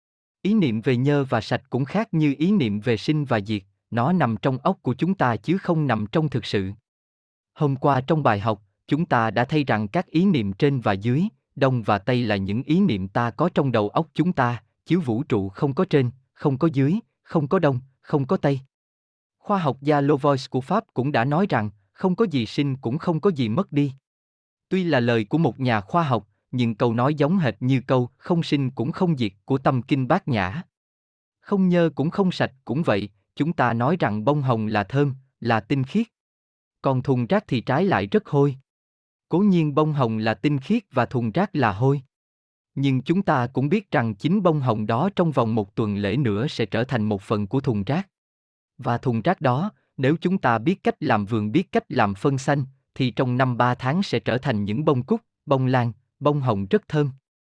Ý niệm về nhơ và sạch cũng khác như ý niệm về sinh và diệt, nó nằm trong óc của chúng ta chứ không nằm trong thực sự. Hôm qua trong bài học, chúng ta đã thấy rằng các ý niệm trên và dưới, đông và tây là những ý niệm ta có trong đầu óc chúng ta, chiếu vũ trụ không có trên, không có dưới, không có đông, không có tây. Khoa học gia Lavoisier của Pháp cũng đã nói rằng, không có gì sinh cũng không có gì mất đi. Tuy là lời của một nhà khoa học, nhưng câu nói giống hệt như câu không sinh cũng không diệt của Tâm Kinh Bát Nhã. Không nhơ cũng không sạch cũng vậy, chúng ta nói rằng bông hồng là thơm, là tinh khiết. Còn thùng rác thì trái lại rất hôi. Cố nhiên bông hồng là tinh khiết và thùng rác là hôi. Nhưng chúng ta cũng biết rằng chính bông hồng đó trong vòng một tuần lễ nữa sẽ trở thành một phần của thùng rác. Và thùng rác đó, nếu chúng ta biết cách làm vườn biết cách làm phân xanh, thì trong năm ba tháng sẽ trở thành những bông cúc, bông lan, bông hồng rất thơm.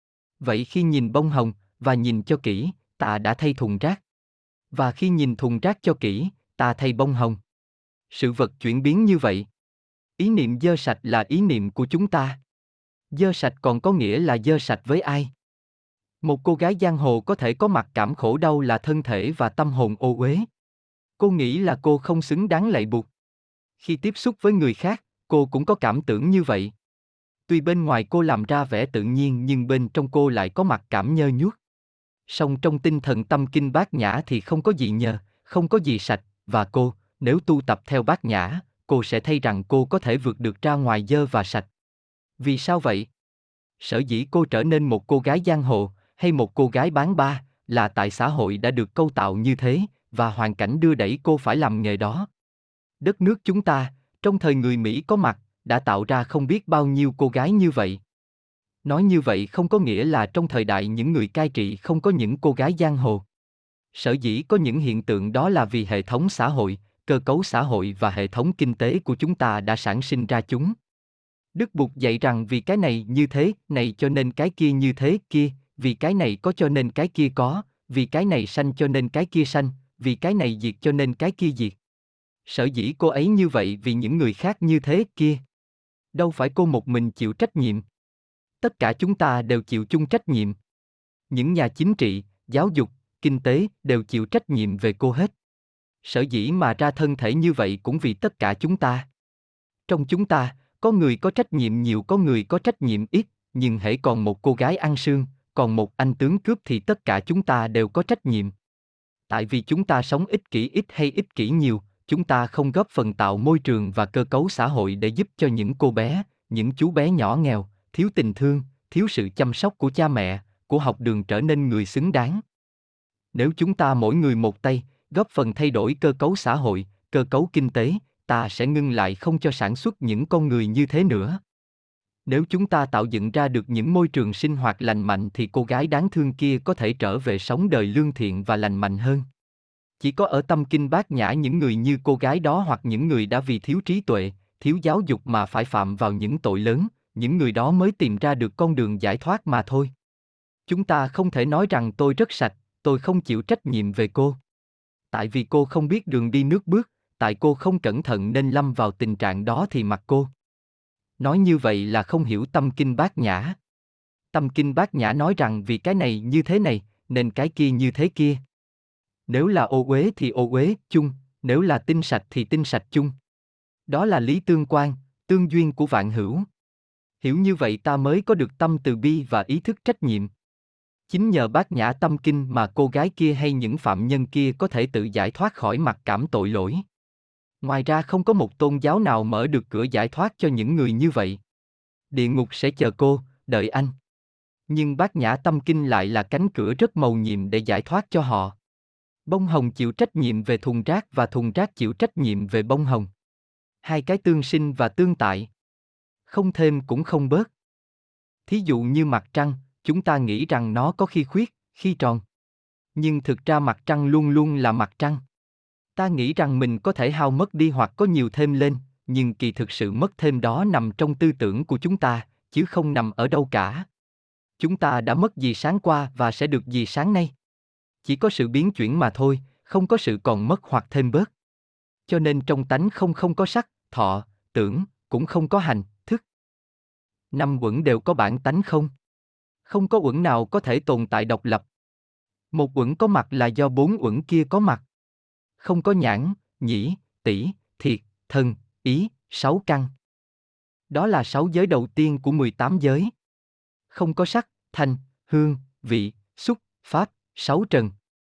Vậy khi nhìn bông hồng, và nhìn cho kỹ, ta đã thay thùng rác. Và khi nhìn thùng rác cho kỹ, ta thay bông hồng. Sự vật chuyển biến như vậy. Ý niệm dơ sạch là ý niệm của chúng ta. Dơ sạch còn có nghĩa là dơ sạch với ai? Một cô gái giang hồ có thể có mặc cảm khổ đau là thân thể và tâm hồn ô uế. Cô nghĩ là cô không xứng đáng lạy buộc. Khi tiếp xúc với người khác, cô cũng có cảm tưởng như vậy. Tuy bên ngoài cô làm ra vẻ tự nhiên nhưng bên trong cô lại có mặc cảm nhơ nhuốc. Song trong tinh thần Tâm Kinh Bát Nhã thì không có gì nhơ, không có gì sạch, và cô, nếu tu tập theo Bát Nhã, cô sẽ thấy rằng cô có thể vượt được ra ngoài dơ và sạch. Vì sao vậy? Sở dĩ cô trở nên một cô gái giang hồ, hay một cô gái bán ba, là tại xã hội đã được cấu tạo như thế, và hoàn cảnh đưa đẩy cô phải làm nghề đó. Đất nước chúng ta, trong thời người Mỹ có mặt, đã tạo ra không biết bao nhiêu cô gái như vậy. Nói như vậy không có nghĩa là trong thời đại những người cai trị không có những cô gái giang hồ. Sở dĩ có những hiện tượng đó là vì hệ thống xã hội, cơ cấu xã hội và hệ thống kinh tế của chúng ta đã sản sinh ra chúng. Đức Bụt dạy rằng vì cái này như thế, này cho nên cái kia như thế kia, vì cái này có cho nên cái kia có, vì cái này sanh cho nên cái kia sanh, vì cái này diệt cho nên cái kia diệt. Sở dĩ cô ấy như vậy vì những người khác như thế kia. Đâu phải cô một mình chịu trách nhiệm. Tất cả chúng ta đều chịu chung trách nhiệm. Những nhà chính trị, giáo dục, kinh tế đều chịu trách nhiệm về cô hết. Sở dĩ mà ra thân thể như vậy cũng vì tất cả chúng ta. Trong chúng ta, có người có trách nhiệm nhiều có người có trách nhiệm ít, nhưng hễ còn một cô gái ăn sương, còn một anh tướng cướp thì tất cả chúng ta đều có trách nhiệm. Tại vì chúng ta sống ích kỷ ít hay ích kỷ nhiều, chúng ta không góp phần tạo môi trường và cơ cấu xã hội để giúp cho những cô bé, những chú bé nhỏ nghèo, thiếu tình thương, thiếu sự chăm sóc của cha mẹ, của học đường trở nên người xứng đáng. Nếu chúng ta mỗi người một tay, góp phần thay đổi cơ cấu xã hội, cơ cấu kinh tế, ta sẽ ngưng lại không cho sản xuất những con người như thế nữa. Nếu chúng ta tạo dựng ra được những môi trường sinh hoạt lành mạnh thì cô gái đáng thương kia có thể trở về sống đời lương thiện và lành mạnh hơn. Chỉ có ở tâm kinh Bát Nhã những người như cô gái đó hoặc những người đã vì thiếu trí tuệ, thiếu giáo dục mà phải phạm vào những tội lớn, những người đó mới tìm ra được con đường giải thoát mà thôi. Chúng ta không thể nói rằng tôi rất sạch, tôi không chịu trách nhiệm về cô. Tại vì cô không biết đường đi nước bước, tại cô không cẩn thận nên lâm vào tình trạng đó thì mặc cô. Nói như vậy là không hiểu tâm kinh Bát Nhã. Tâm kinh Bát Nhã nói rằng vì cái này như thế này, nên cái kia như thế kia. Nếu là ô uế thì ô uế chung, nếu là tinh sạch thì tinh sạch chung. Đó là lý tương quan, tương duyên của vạn hữu. Hiểu như vậy ta mới có được tâm từ bi và ý thức trách nhiệm. Chính nhờ Bát Nhã tâm kinh mà cô gái kia hay những phạm nhân kia có thể tự giải thoát khỏi mặc cảm tội lỗi. Ngoài ra không có một tôn giáo nào mở được cửa giải thoát cho những người như vậy. Địa ngục sẽ chờ cô, đợi anh. Nhưng Bát Nhã tâm kinh lại là cánh cửa rất mầu nhiệm để giải thoát cho họ. Bông hồng chịu trách nhiệm về thùng rác và thùng rác chịu trách nhiệm về bông hồng. Hai cái tương sinh và tương tại. Không thêm cũng không bớt. Thí dụ như mặt trăng, chúng ta nghĩ rằng nó có khi khuyết, khi tròn. Nhưng thực ra mặt trăng luôn luôn là mặt trăng. Ta nghĩ rằng mình có thể hao mất đi hoặc có nhiều thêm lên, nhưng kỳ thực sự mất thêm đó nằm trong tư tưởng của chúng ta, chứ không nằm ở đâu cả. Chúng ta đã mất gì sáng qua và sẽ được gì sáng nay. Chỉ có sự biến chuyển mà thôi, không có sự còn mất hoặc thêm bớt. Cho nên trong tánh không không có sắc, thọ, tưởng, cũng không có hành, thức. Năm uẩn đều có bản tánh không. Không có uẩn nào có thể tồn tại độc lập. Một uẩn có mặt là do bốn uẩn kia có mặt. Không có nhãn, nhĩ, tỷ, thiệt, thân, ý, sáu căn. Đó là sáu giới đầu tiên của mười tám giới. Không có sắc, thanh, hương, vị, xúc, pháp, sáu trần.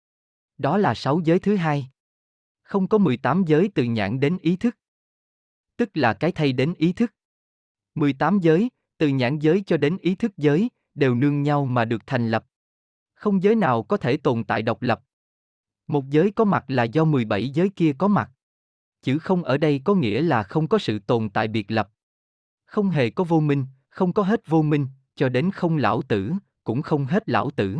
Đó là sáu giới thứ hai. Không có mười tám giới từ nhãn đến ý thức. Tức là cái thay đến ý thức. mười tám giới, từ nhãn giới cho đến ý thức giới, đều nương nhau mà được thành lập. Không giới nào có thể tồn tại độc lập. Một giới có mặt là do mười bảy giới kia có mặt. Chữ không ở đây có nghĩa là không có sự tồn tại biệt lập. Không hề có vô minh, không có hết vô minh, cho đến không lão tử, cũng không hết lão tử.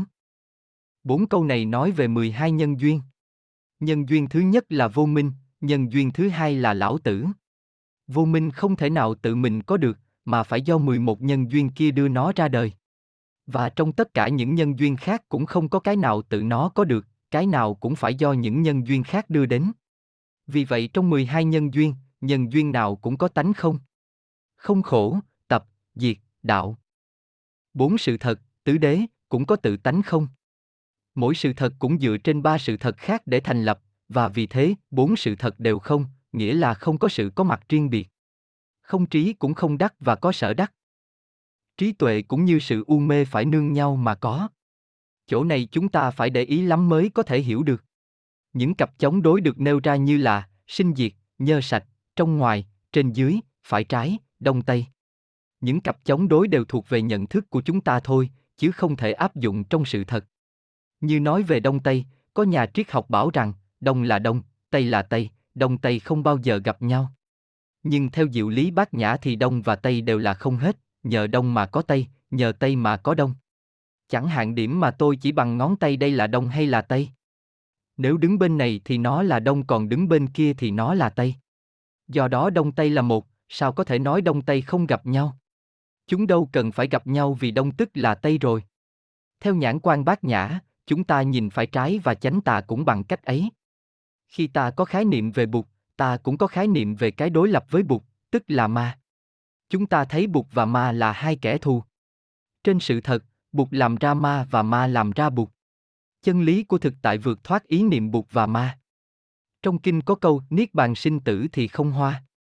Bốn câu này nói về mười hai nhân duyên. Nhân duyên thứ nhất là vô minh, nhân duyên thứ hai là lão tử. Vô minh không thể nào tự mình có được, mà phải do mười một nhân duyên kia đưa nó ra đời. Và trong tất cả những nhân duyên khác cũng không có cái nào tự nó có được, cái nào cũng phải do những nhân duyên khác đưa đến. Vì vậy trong mười hai nhân duyên, nhân duyên nào cũng có tánh không. Không khổ, tập, diệt, đạo. Bốn sự thật, tứ đế, cũng có tự tánh không. Mỗi sự thật cũng dựa trên ba sự thật khác để thành lập, và vì thế, bốn sự thật đều không, nghĩa là không có sự có mặt riêng biệt. Không trí cũng không đắc và có sở đắc. Trí tuệ cũng như sự u mê phải nương nhau mà có. Chỗ này chúng ta phải để ý lắm mới có thể hiểu được. Những cặp chống đối được nêu ra như là sinh diệt, nhơ sạch, trong ngoài, trên dưới, phải trái, đông tây. Những cặp chống đối đều thuộc về nhận thức của chúng ta thôi, chứ không thể áp dụng trong sự thật. Như nói về đông tây, có nhà triết học bảo rằng, đông là đông, tây là tây, đông tây không bao giờ gặp nhau. Nhưng theo diệu lý Bát Nhã thì đông và tây đều là không hết, nhờ đông mà có tây, nhờ tây mà có đông. Chẳng hạn điểm mà tôi chỉ bằng ngón tay đây là đông hay là tây. Nếu đứng bên này thì nó là đông còn đứng bên kia thì nó là tây. Do đó đông tây là một, sao có thể nói đông tây không gặp nhau? Chúng đâu cần phải gặp nhau vì đông tức là tây rồi. Theo nhãn quan Bát Nhã, chúng ta nhìn phải trái và chánh tà cũng bằng cách ấy. Khi ta có khái niệm về Bụt, ta cũng có khái niệm về cái đối lập với Bụt, tức là ma. Chúng ta thấy Bụt và ma là hai kẻ thù. Trên sự thật, Bụt làm ra ma và ma làm ra Bụt. Chân lý của thực tại vượt thoát ý niệm Bụt và ma. Trong kinh có câu, Niết bàn sinh tử thì không hoa.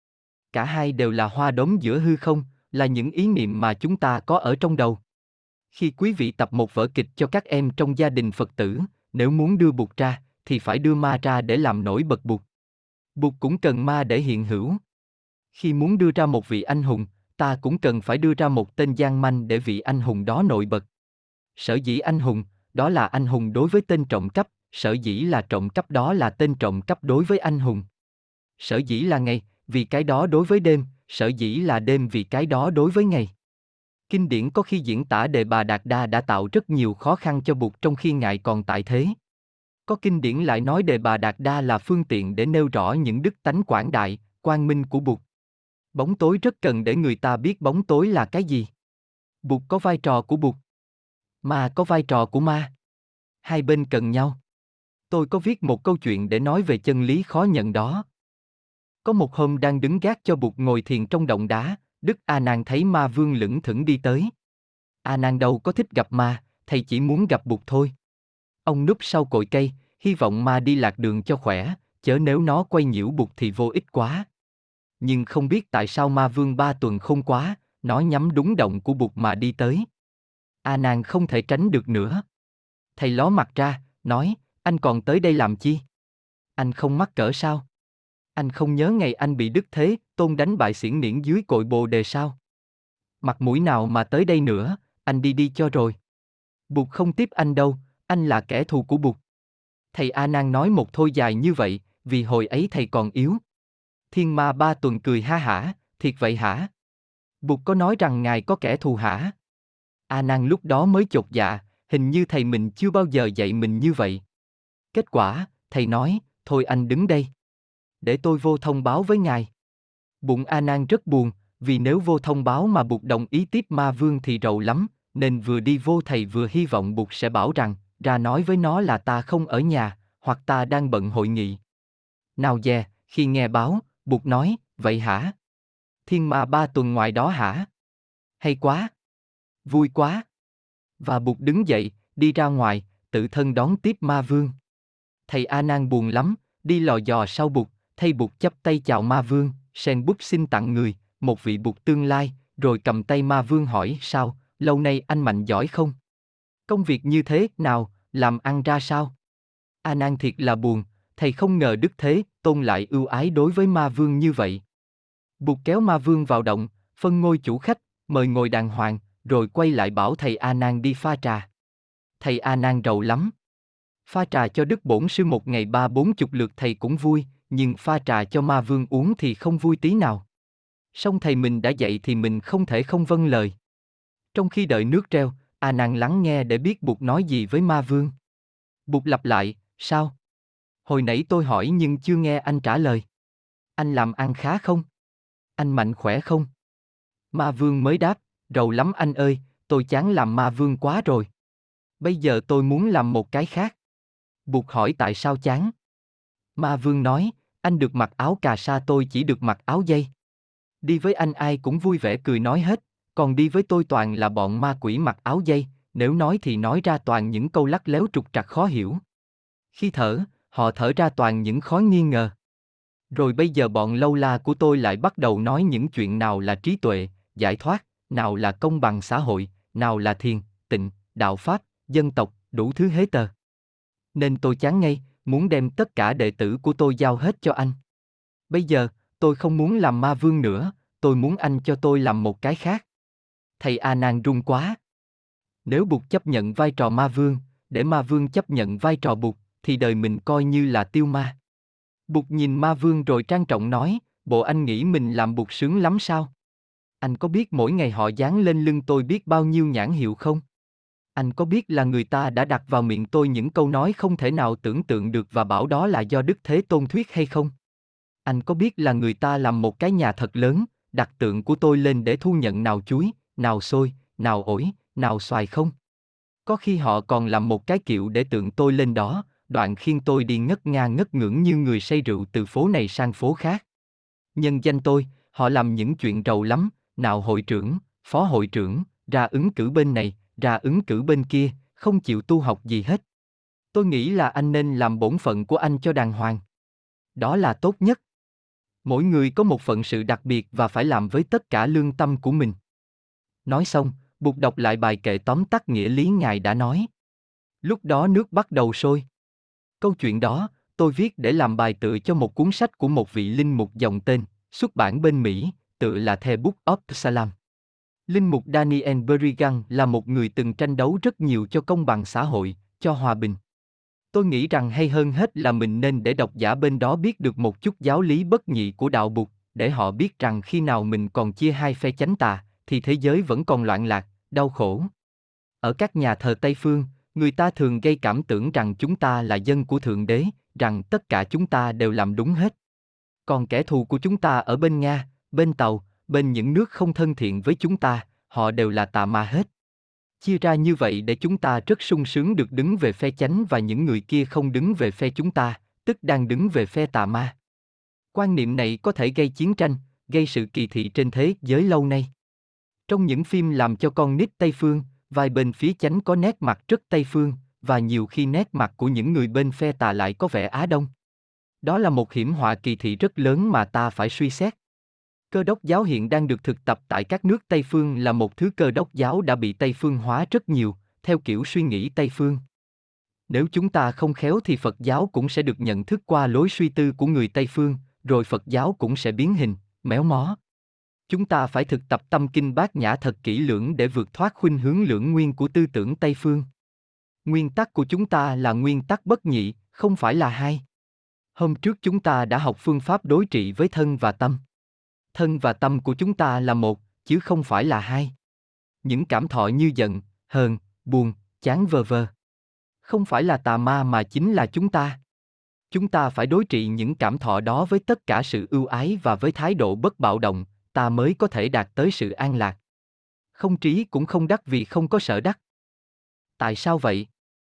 Cả hai đều là hoa đốm giữa hư không, là những ý niệm mà chúng ta có ở trong đầu. Khi quý vị tập một vở kịch cho các em trong gia đình Phật tử, nếu muốn đưa Bụt ra, thì phải đưa ma ra để làm nổi bật Bụt. Bụt cũng cần ma để hiện hữu. Khi muốn đưa ra một vị anh hùng, ta cũng cần phải đưa ra một tên gian manh để vị anh hùng đó nổi bật. Sở dĩ anh hùng, đó là anh hùng đối với tên trộm cắp, sở dĩ là trộm cắp đó là tên trộm cắp đối với anh hùng. Sở dĩ là ngày, vì cái đó đối với đêm, sở dĩ là đêm vì cái đó đối với ngày. Kinh điển có khi diễn tả Đề Bà Đạt Đa đã tạo rất nhiều khó khăn cho Bụt trong khi Ngài còn tại thế. Có kinh điển lại nói Đề Bà Đạt Đa là phương tiện để nêu rõ những đức tánh quảng đại, quang minh của Bụt. Bóng tối rất cần để người ta biết bóng tối là cái gì. Bụt có vai trò của Bụt. Ma có vai trò của ma. Hai bên cần nhau. Tôi có viết một câu chuyện để nói về chân lý khó nhận đó. Có một hôm đang đứng gác cho Bụt ngồi thiền trong động đá, Đức A Nan thấy ma vương lững thững đi tới. A Nan đâu có thích gặp ma, thầy chỉ muốn gặp Bụt thôi. Ông núp sau cội cây, hy vọng ma đi lạc đường cho khỏe, chớ nếu nó quay nhiễu Bụt thì vô ích quá. Nhưng không biết tại sao ma vương ba tuần khôn quá, nó nhắm đúng động của Bụt mà đi tới. A Nan không thể tránh được nữa. Thầy ló mặt ra, nói, anh còn tới đây làm chi? Anh không mắc cỡ sao? Anh không nhớ ngày anh bị Đức Thế Tôn đánh bại xiển niễn dưới cội Bồ Đề sao? Mặt mũi nào mà tới đây nữa, anh đi đi cho rồi. Bụt không tiếp anh đâu, anh là kẻ thù của Bụt. Thầy A Nan nói một thôi dài như vậy, vì hồi ấy thầy còn yếu. Thiên ma ba tuần cười ha hả, thiệt vậy hả? Bụt có nói rằng ngài có kẻ thù hả? A Nan lúc đó mới chột dạ, hình như thầy mình chưa bao giờ dạy mình như vậy. Kết quả, thầy nói, thôi anh đứng đây. Để tôi vô thông báo với ngài. Bụng A Nan rất buồn, vì nếu vô thông báo mà Bụt đồng ý tiếp ma vương thì rầu lắm, nên vừa đi vô thầy vừa hy vọng Bụt sẽ bảo rằng, ra nói với nó là ta không ở nhà, hoặc ta đang bận hội nghị. Nào dè, khi nghe báo, Bụt nói, vậy hả? Thiên ma ba tuần ngoài đó hả? Hay quá! Vui quá! Và Bụt đứng dậy, đi ra ngoài, tự thân đón tiếp ma vương. Thầy A Nan buồn lắm, đi lò dò sau Bụt, thay Bụt chắp tay chào ma vương, sen bút xin tặng người, một vị Bụt tương lai, rồi cầm tay ma vương hỏi sao, lâu nay anh mạnh giỏi không? Công việc như thế nào, làm ăn ra sao? A Nan thiệt là buồn, thầy không ngờ Đức Thế Tôn lại ưu ái đối với ma vương như vậy. Bụt kéo ma vương vào động, phân ngôi chủ khách, mời ngồi đàng hoàng, rồi quay lại bảo thầy A Nan đi pha trà. Thầy A Nan rầu lắm. Pha trà cho Đức Bổn Sư một ngày ba bốn chục lượt thầy cũng vui, nhưng pha trà cho ma vương uống thì không vui tí nào. Song thầy mình đã dạy thì mình không thể không vâng lời. Trong khi đợi nước treo, A Nan lắng nghe để biết Bụt nói gì với ma vương. Bụt lặp lại, sao? Hồi nãy tôi hỏi nhưng chưa nghe anh trả lời. Anh làm ăn khá không? Anh mạnh khỏe không? Ma vương mới đáp, rầu lắm anh ơi, tôi chán làm ma vương quá rồi. Bây giờ tôi muốn làm một cái khác. Bụt hỏi tại sao chán? Ma vương nói, anh được mặc áo cà sa tôi chỉ được mặc áo dây. Đi với anh ai cũng vui vẻ cười nói hết, còn đi với tôi toàn là bọn ma quỷ mặc áo dây, nếu nói thì nói ra toàn những câu lắc léo trục trặc khó hiểu. Khi thở, họ thở ra toàn những khói nghi ngờ. Rồi bây giờ bọn lâu la của tôi lại bắt đầu nói những chuyện nào là trí tuệ, giải thoát, nào là công bằng xã hội, nào là thiền, tịnh, đạo pháp, dân tộc, đủ thứ hế tờ. Nên tôi chán ngay, muốn đem tất cả đệ tử của tôi giao hết cho anh. Bây giờ, tôi không muốn làm ma vương nữa, tôi muốn anh cho tôi làm một cái khác. Thầy A Nan run quá. Nếu Bụt chấp nhận vai trò ma vương, để ma vương chấp nhận vai trò Bụt, thì đời mình coi như là tiêu ma. Bụt nhìn ma vương rồi trang trọng nói, bộ anh nghĩ mình làm Bụt sướng lắm sao? Anh có biết mỗi ngày họ dán lên lưng tôi biết bao nhiêu nhãn hiệu không? Anh có biết là người ta đã đặt vào miệng tôi những câu nói không thể nào tưởng tượng được và bảo đó là do Đức Thế Tôn thuyết hay không? Anh có biết là người ta làm một cái nhà thật lớn, đặt tượng của tôi lên để thu nhận nào chuối, nào xôi, nào ổi, nào xoài không? Có khi họ còn làm một cái kiệu để tượng tôi lên đó, đoạn khiêng tôi đi ngất nga ngất ngưỡng như người say rượu từ phố này sang phố khác. Nhân danh tôi, họ làm những chuyện rầu lắm, nào hội trưởng, phó hội trưởng, ra ứng cử bên này, ra ứng cử bên kia, không chịu tu học gì hết. Tôi nghĩ là anh nên làm bổn phận của anh cho đàng hoàng. Đó là tốt nhất. Mỗi người có một phận sự đặc biệt và phải làm với tất cả lương tâm của mình. Nói xong, Bụt đọc lại bài kệ tóm tắt nghĩa lý Ngài đã nói. Lúc đó nước bắt đầu sôi. Câu chuyện đó, tôi viết để làm bài tựa cho một cuốn sách của một vị linh mục dòng tên, xuất bản bên Mỹ, tựa là The Book of Salam. Linh mục Daniel Berrigan là một người từng tranh đấu rất nhiều cho công bằng xã hội, cho hòa bình. Tôi nghĩ rằng hay hơn hết là mình nên để độc giả bên đó biết được một chút giáo lý bất nhị của đạo Bụt, để họ biết rằng khi nào mình còn chia hai phe chánh tà, thì thế giới vẫn còn loạn lạc, đau khổ. Ở các nhà thờ Tây Phương, người ta thường gây cảm tưởng rằng chúng ta là dân của Thượng Đế, rằng tất cả chúng ta đều làm đúng hết. Còn kẻ thù của chúng ta ở bên Nga, bên Tàu, bên những nước không thân thiện với chúng ta, họ đều là tà ma hết. Chia ra như vậy để chúng ta rất sung sướng được đứng về phe chánh và những người kia không đứng về phe chúng ta, tức đang đứng về phe tà ma. Quan niệm này có thể gây chiến tranh, gây sự kỳ thị trên thế giới lâu nay. Trong những phim làm cho con nít Tây Phương, vài bên phía chánh có nét mặt rất Tây Phương, và nhiều khi nét mặt của những người bên phe tà lại có vẻ Á Đông. Đó là một hiểm họa kỳ thị rất lớn mà ta phải suy xét. Cơ đốc giáo hiện đang được thực tập tại các nước Tây Phương là một thứ cơ đốc giáo đã bị Tây Phương hóa rất nhiều, theo kiểu suy nghĩ Tây Phương. Nếu chúng ta không khéo thì Phật giáo cũng sẽ được nhận thức qua lối suy tư của người Tây Phương, rồi Phật giáo cũng sẽ biến hình, méo mó. Chúng ta phải thực tập tâm kinh Bát Nhã thật kỹ lưỡng để vượt thoát khuynh hướng lưỡng nguyên của tư tưởng Tây Phương. Nguyên tắc của chúng ta là nguyên tắc bất nhị, không phải là hai. Hôm trước chúng ta đã học phương pháp đối trị với thân và tâm. Thân và tâm của chúng ta là một, chứ không phải là hai. Những cảm thọ như giận, hờn, buồn, chán vờ vờ. Không phải là tà ma mà chính là chúng ta. Chúng ta phải đối trị những cảm thọ đó với tất cả sự ưu ái và với thái độ bất bạo động, ta mới có thể đạt tới sự an lạc. Không trí cũng không đắc vì không có sở đắc. Tại sao vậy?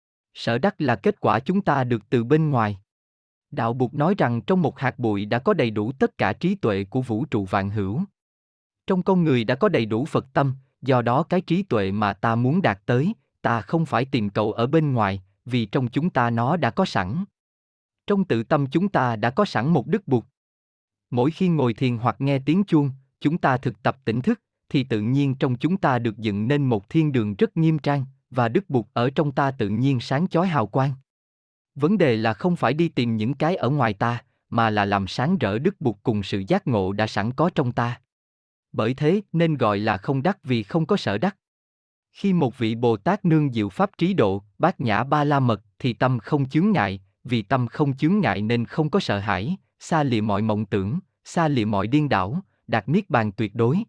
Sở đắc là kết quả chúng ta được từ bên ngoài. Đạo Bụt nói rằng trong một hạt bụi đã có đầy đủ tất cả trí tuệ của vũ trụ vạn hữu. Trong con người đã có đầy đủ Phật tâm, do đó cái trí tuệ mà ta muốn đạt tới, ta không phải tìm cầu ở bên ngoài, vì trong chúng ta nó đã có sẵn. Trong tự tâm chúng ta đã có sẵn một đức Bụt. Mỗi khi ngồi thiền hoặc nghe tiếng chuông, chúng ta thực tập tỉnh thức, thì tự nhiên trong chúng ta được dựng nên một thiên đường rất nghiêm trang, và đức Bụt ở trong ta tự nhiên sáng chói hào quang. Vấn đề là không phải đi tìm những cái ở ngoài ta, mà là làm sáng rỡ đức Bụt cùng sự giác ngộ đã sẵn có trong ta. Bởi thế nên gọi là không đắc vì không có sở đắc. Khi một vị Bồ Tát nương diệu pháp trí độ, bát nhã ba la mật, thì tâm không chướng ngại, vì tâm không chướng ngại nên không có sợ hãi, xa lìa mọi mộng tưởng, xa lìa mọi điên đảo, đạt niết bàn tuyệt đối.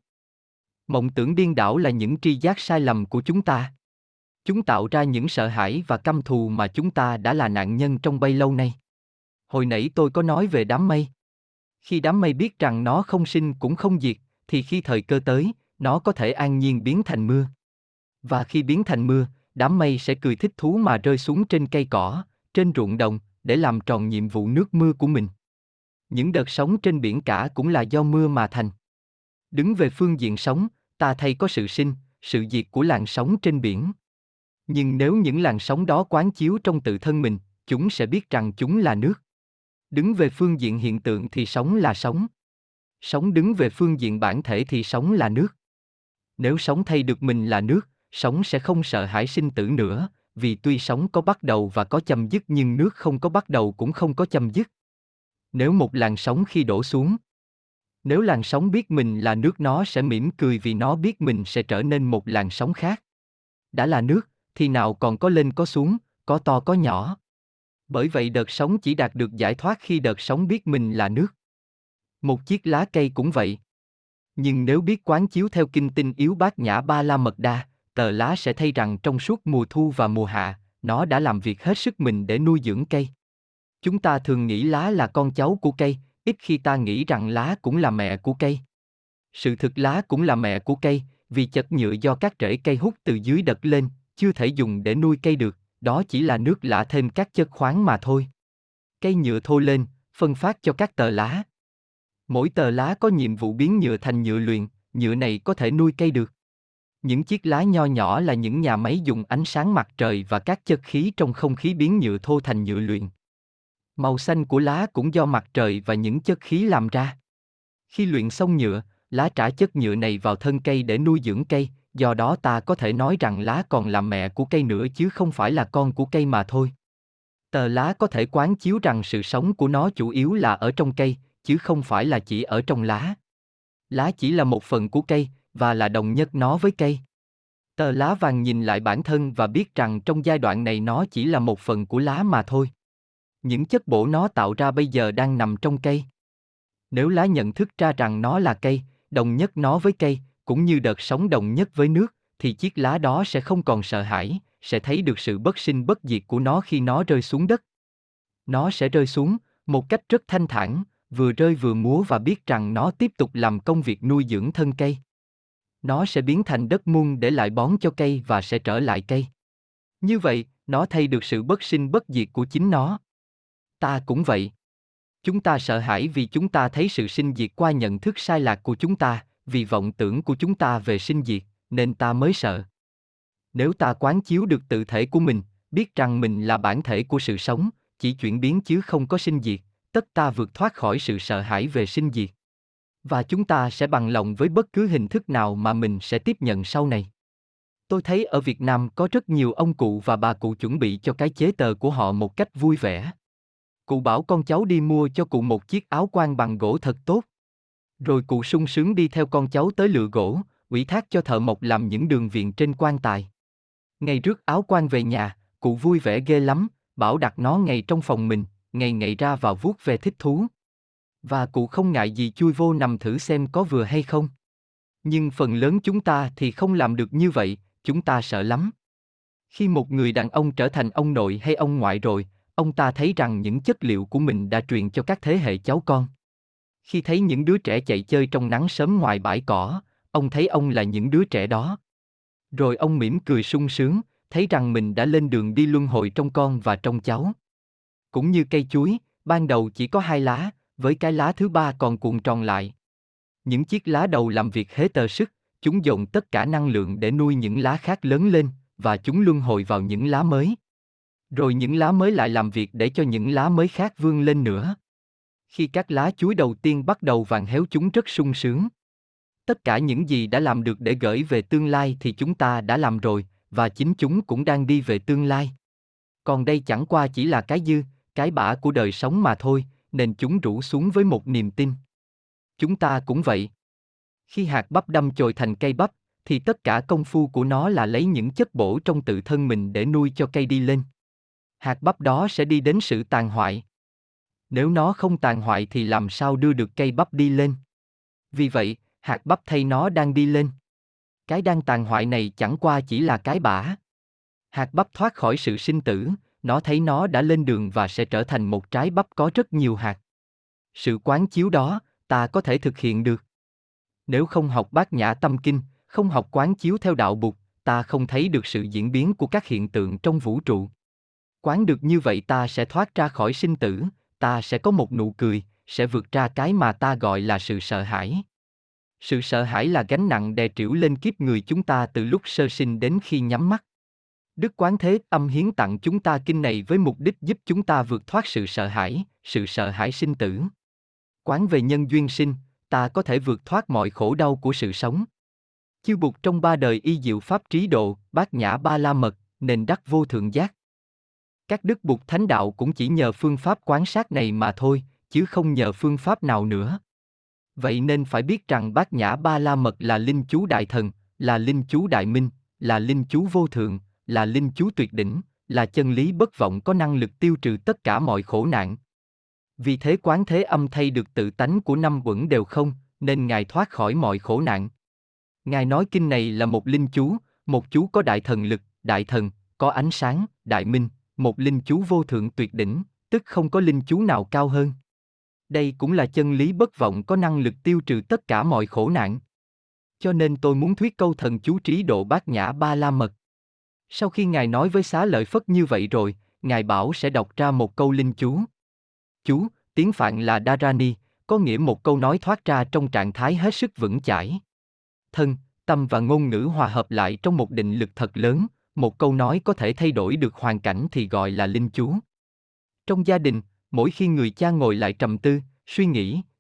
Mộng tưởng điên đảo là những tri giác sai lầm của chúng ta. Chúng tạo ra những sợ hãi và căm thù mà chúng ta đã là nạn nhân trong bấy lâu nay. Hồi nãy tôi có nói về đám mây. Khi đám mây biết rằng nó không sinh cũng không diệt, thì khi thời cơ tới, nó có thể an nhiên biến thành mưa. Và khi biến thành mưa, đám mây sẽ cười thích thú mà rơi xuống trên cây cỏ, trên ruộng đồng, để làm tròn nhiệm vụ nước mưa của mình. Những đợt sóng trên biển cả cũng là do mưa mà thành. Đứng về phương diện sóng, ta thấy có sự sinh, sự diệt của làn sóng trên biển. Nhưng nếu những làn sóng đó quán chiếu trong tự thân mình, chúng sẽ biết rằng chúng là nước. Đứng về phương diện hiện tượng thì sóng là sóng. Sóng đứng về phương diện bản thể thì sóng là nước. Nếu sóng thấy được mình là nước, sóng sẽ không sợ hãi sinh tử nữa, vì tuy sóng có bắt đầu và có chấm dứt nhưng nước không có bắt đầu cũng không có chấm dứt. Nếu một làn sóng khi đổ xuống, nếu làn sóng biết mình là nước nó sẽ mỉm cười vì nó biết mình sẽ trở nên một làn sóng khác. Đã là nước, thì nào còn có lên có xuống, có to có nhỏ. Bởi vậy đợt sóng chỉ đạt được giải thoát khi đợt sóng biết mình là nước. Một chiếc lá cây cũng vậy. Nhưng nếu biết quán chiếu theo kinh tinh yếu bát nhã ba la mật đa, tờ lá sẽ thấy rằng trong suốt mùa thu và mùa hạ, nó đã làm việc hết sức mình để nuôi dưỡng cây. Chúng ta thường nghĩ lá là con cháu của cây, ít khi ta nghĩ rằng lá cũng là mẹ của cây. Sự thực lá cũng là mẹ của cây, vì chất nhựa do các rễ cây hút từ dưới đất lên, chưa thể dùng để nuôi cây được, đó chỉ là nước lã thêm các chất khoáng mà thôi. Cây nhựa thô lên, phân phát cho các tờ lá. Mỗi tờ lá có nhiệm vụ biến nhựa thành nhựa luyện, nhựa này có thể nuôi cây được. Những chiếc lá nho nhỏ là những nhà máy dùng ánh sáng mặt trời và các chất khí trong không khí biến nhựa thô thành nhựa luyện. Màu xanh của lá cũng do mặt trời và những chất khí làm ra. Khi luyện xong nhựa, lá trả chất nhựa này vào thân cây để nuôi dưỡng cây, do đó ta có thể nói rằng lá còn là mẹ của cây nữa chứ không phải là con của cây mà thôi. Tờ lá có thể quán chiếu rằng sự sống của nó chủ yếu là ở trong cây, chứ không phải là chỉ ở trong lá. Lá chỉ là một phần của cây, và là đồng nhất nó với cây. Tờ lá vàng nhìn lại bản thân và biết rằng trong giai đoạn này nó chỉ là một phần của lá mà thôi. Những chất bổ nó tạo ra bây giờ đang nằm trong cây. Nếu lá nhận thức ra rằng nó là cây, đồng nhất nó với cây, cũng như đợt sóng đồng nhất với nước, thì chiếc lá đó sẽ không còn sợ hãi, sẽ thấy được sự bất sinh bất diệt của nó khi nó rơi xuống đất. Nó sẽ rơi xuống, một cách rất thanh thản, vừa rơi vừa múa và biết rằng nó tiếp tục làm công việc nuôi dưỡng thân cây. Nó sẽ biến thành đất muôn để lại bón cho cây và sẽ trở lại cây. Như vậy, nó thay được sự bất sinh bất diệt của chính nó. Ta cũng vậy. Chúng ta sợ hãi vì chúng ta thấy sự sinh diệt qua nhận thức sai lạc của chúng ta, vì vọng tưởng của chúng ta về sinh diệt, nên ta mới sợ. Nếu ta quán chiếu được tự thể của mình, biết rằng mình là bản thể của sự sống, chỉ chuyển biến chứ không có sinh diệt, tất ta vượt thoát khỏi sự sợ hãi về sinh diệt. Và chúng ta sẽ bằng lòng với bất cứ hình thức nào mà mình sẽ tiếp nhận sau này. Tôi thấy ở Việt Nam có rất nhiều ông cụ và bà cụ chuẩn bị cho cái chế tờ của họ một cách vui vẻ. Cụ bảo con cháu đi mua cho cụ một chiếc áo quan bằng gỗ thật tốt. Rồi cụ sung sướng đi theo con cháu tới lựa gỗ, ủy thác cho thợ mộc làm những đường viền trên quan tài. Ngày rước áo quan về nhà, cụ vui vẻ ghê lắm, bảo đặt nó ngay trong phòng mình, ngày ngày ra vào vuốt ve thích thú. Và cụ không ngại gì chui vô nằm thử xem có vừa hay không. Nhưng phần lớn chúng ta thì không làm được như vậy, chúng ta sợ lắm. Khi một người đàn ông trở thành ông nội hay ông ngoại rồi, ông ta thấy rằng những chất liệu của mình đã truyền cho các thế hệ cháu con. Khi thấy những đứa trẻ chạy chơi trong nắng sớm ngoài bãi cỏ, ông thấy ông là những đứa trẻ đó. Rồi ông mỉm cười sung sướng, thấy rằng mình đã lên đường đi luân hồi trong con và trong cháu. Cũng như cây chuối, ban đầu chỉ có hai lá, với cái lá thứ ba còn cuộn tròn lại. Những chiếc lá đầu làm việc hết tờ sức, chúng dồn tất cả năng lượng để nuôi những lá khác lớn lên, và chúng luân hồi vào những lá mới. Rồi những lá mới lại làm việc để cho những lá mới khác vươn lên nữa. Khi các lá chuối đầu tiên bắt đầu vàng héo chúng rất sung sướng. Tất cả những gì đã làm được để gửi về tương lai thì chúng ta đã làm rồi, và chính chúng cũng đang đi về tương lai. Còn đây chẳng qua chỉ là cái dư, cái bã của đời sống mà thôi, nên chúng rủ xuống với một niềm tin. Chúng ta cũng vậy. Khi hạt bắp đâm chồi thành cây bắp, thì tất cả công phu của nó là lấy những chất bổ trong tự thân mình để nuôi cho cây đi lên. Hạt bắp đó sẽ đi đến sự tàn hoại. Nếu nó không tàn hoại thì làm sao đưa được cây bắp đi lên? Vì vậy, hạt bắp thay nó đang đi lên. Cái đang tàn hoại này chẳng qua chỉ là cái bã. Hạt bắp thoát khỏi sự sinh tử, nó thấy nó đã lên đường và sẽ trở thành một trái bắp có rất nhiều hạt. Sự quán chiếu đó, ta có thể thực hiện được. Nếu không học Bát Nhã Tâm Kinh, không học quán chiếu theo đạo Bụt, ta không thấy được sự diễn biến của các hiện tượng trong vũ trụ. Quán được như vậy ta sẽ thoát ra khỏi sinh tử, ta sẽ có một nụ cười, sẽ vượt ra cái mà ta gọi là sự sợ hãi. Sự sợ hãi là gánh nặng đè trĩu lên kiếp người chúng ta từ lúc sơ sinh đến khi nhắm mắt. Đức Quán Thế Âm hiến tặng chúng ta kinh này với mục đích giúp chúng ta vượt thoát sự sợ hãi, sự sợ hãi sinh tử. Quán về nhân duyên sinh, ta có thể vượt thoát mọi khổ đau của sự sống. Chư Bụt trong ba đời y diệu pháp trí độ, Bát Nhã Ba La Mật, nên đắc vô thượng giác. Các đức Bụt thánh đạo cũng chỉ nhờ phương pháp quán sát này mà thôi, chứ không nhờ phương pháp nào nữa. Vậy nên phải biết rằng Bát Nhã Ba La Mật là linh chú đại thần, là linh chú đại minh, là linh chú vô thượng, là linh chú tuyệt đỉnh, là chân lý bất vọng có năng lực tiêu trừ tất cả mọi khổ nạn. Vì thế Quán Thế Âm thay được tự tánh của năm uẩn đều không, nên Ngài thoát khỏi mọi khổ nạn. Ngài nói kinh này là một linh chú, một chú có đại thần lực, đại thần, có ánh sáng, đại minh, một linh chú vô thượng tuyệt đỉnh, tức không có linh chú nào cao hơn. Đây cũng là chân lý bất vọng có năng lực tiêu trừ tất cả mọi khổ nạn. Cho nên tôi muốn thuyết câu thần chú trí độ Bát Nhã Ba La Mật. Sau khi Ngài nói với Xá Lợi Phất như vậy rồi, Ngài bảo sẽ đọc ra một câu linh chú. Chú, tiếng Phạn là Dharani, có nghĩa một câu nói thoát ra trong trạng thái hết sức vững chãi. Thân, tâm và ngôn ngữ hòa hợp lại trong một định lực thật lớn, một câu nói có thể thay đổi được hoàn cảnh thì gọi là linh chú. Trong gia đình, mỗi khi người cha ngồi lại trầm tư, suy nghĩ,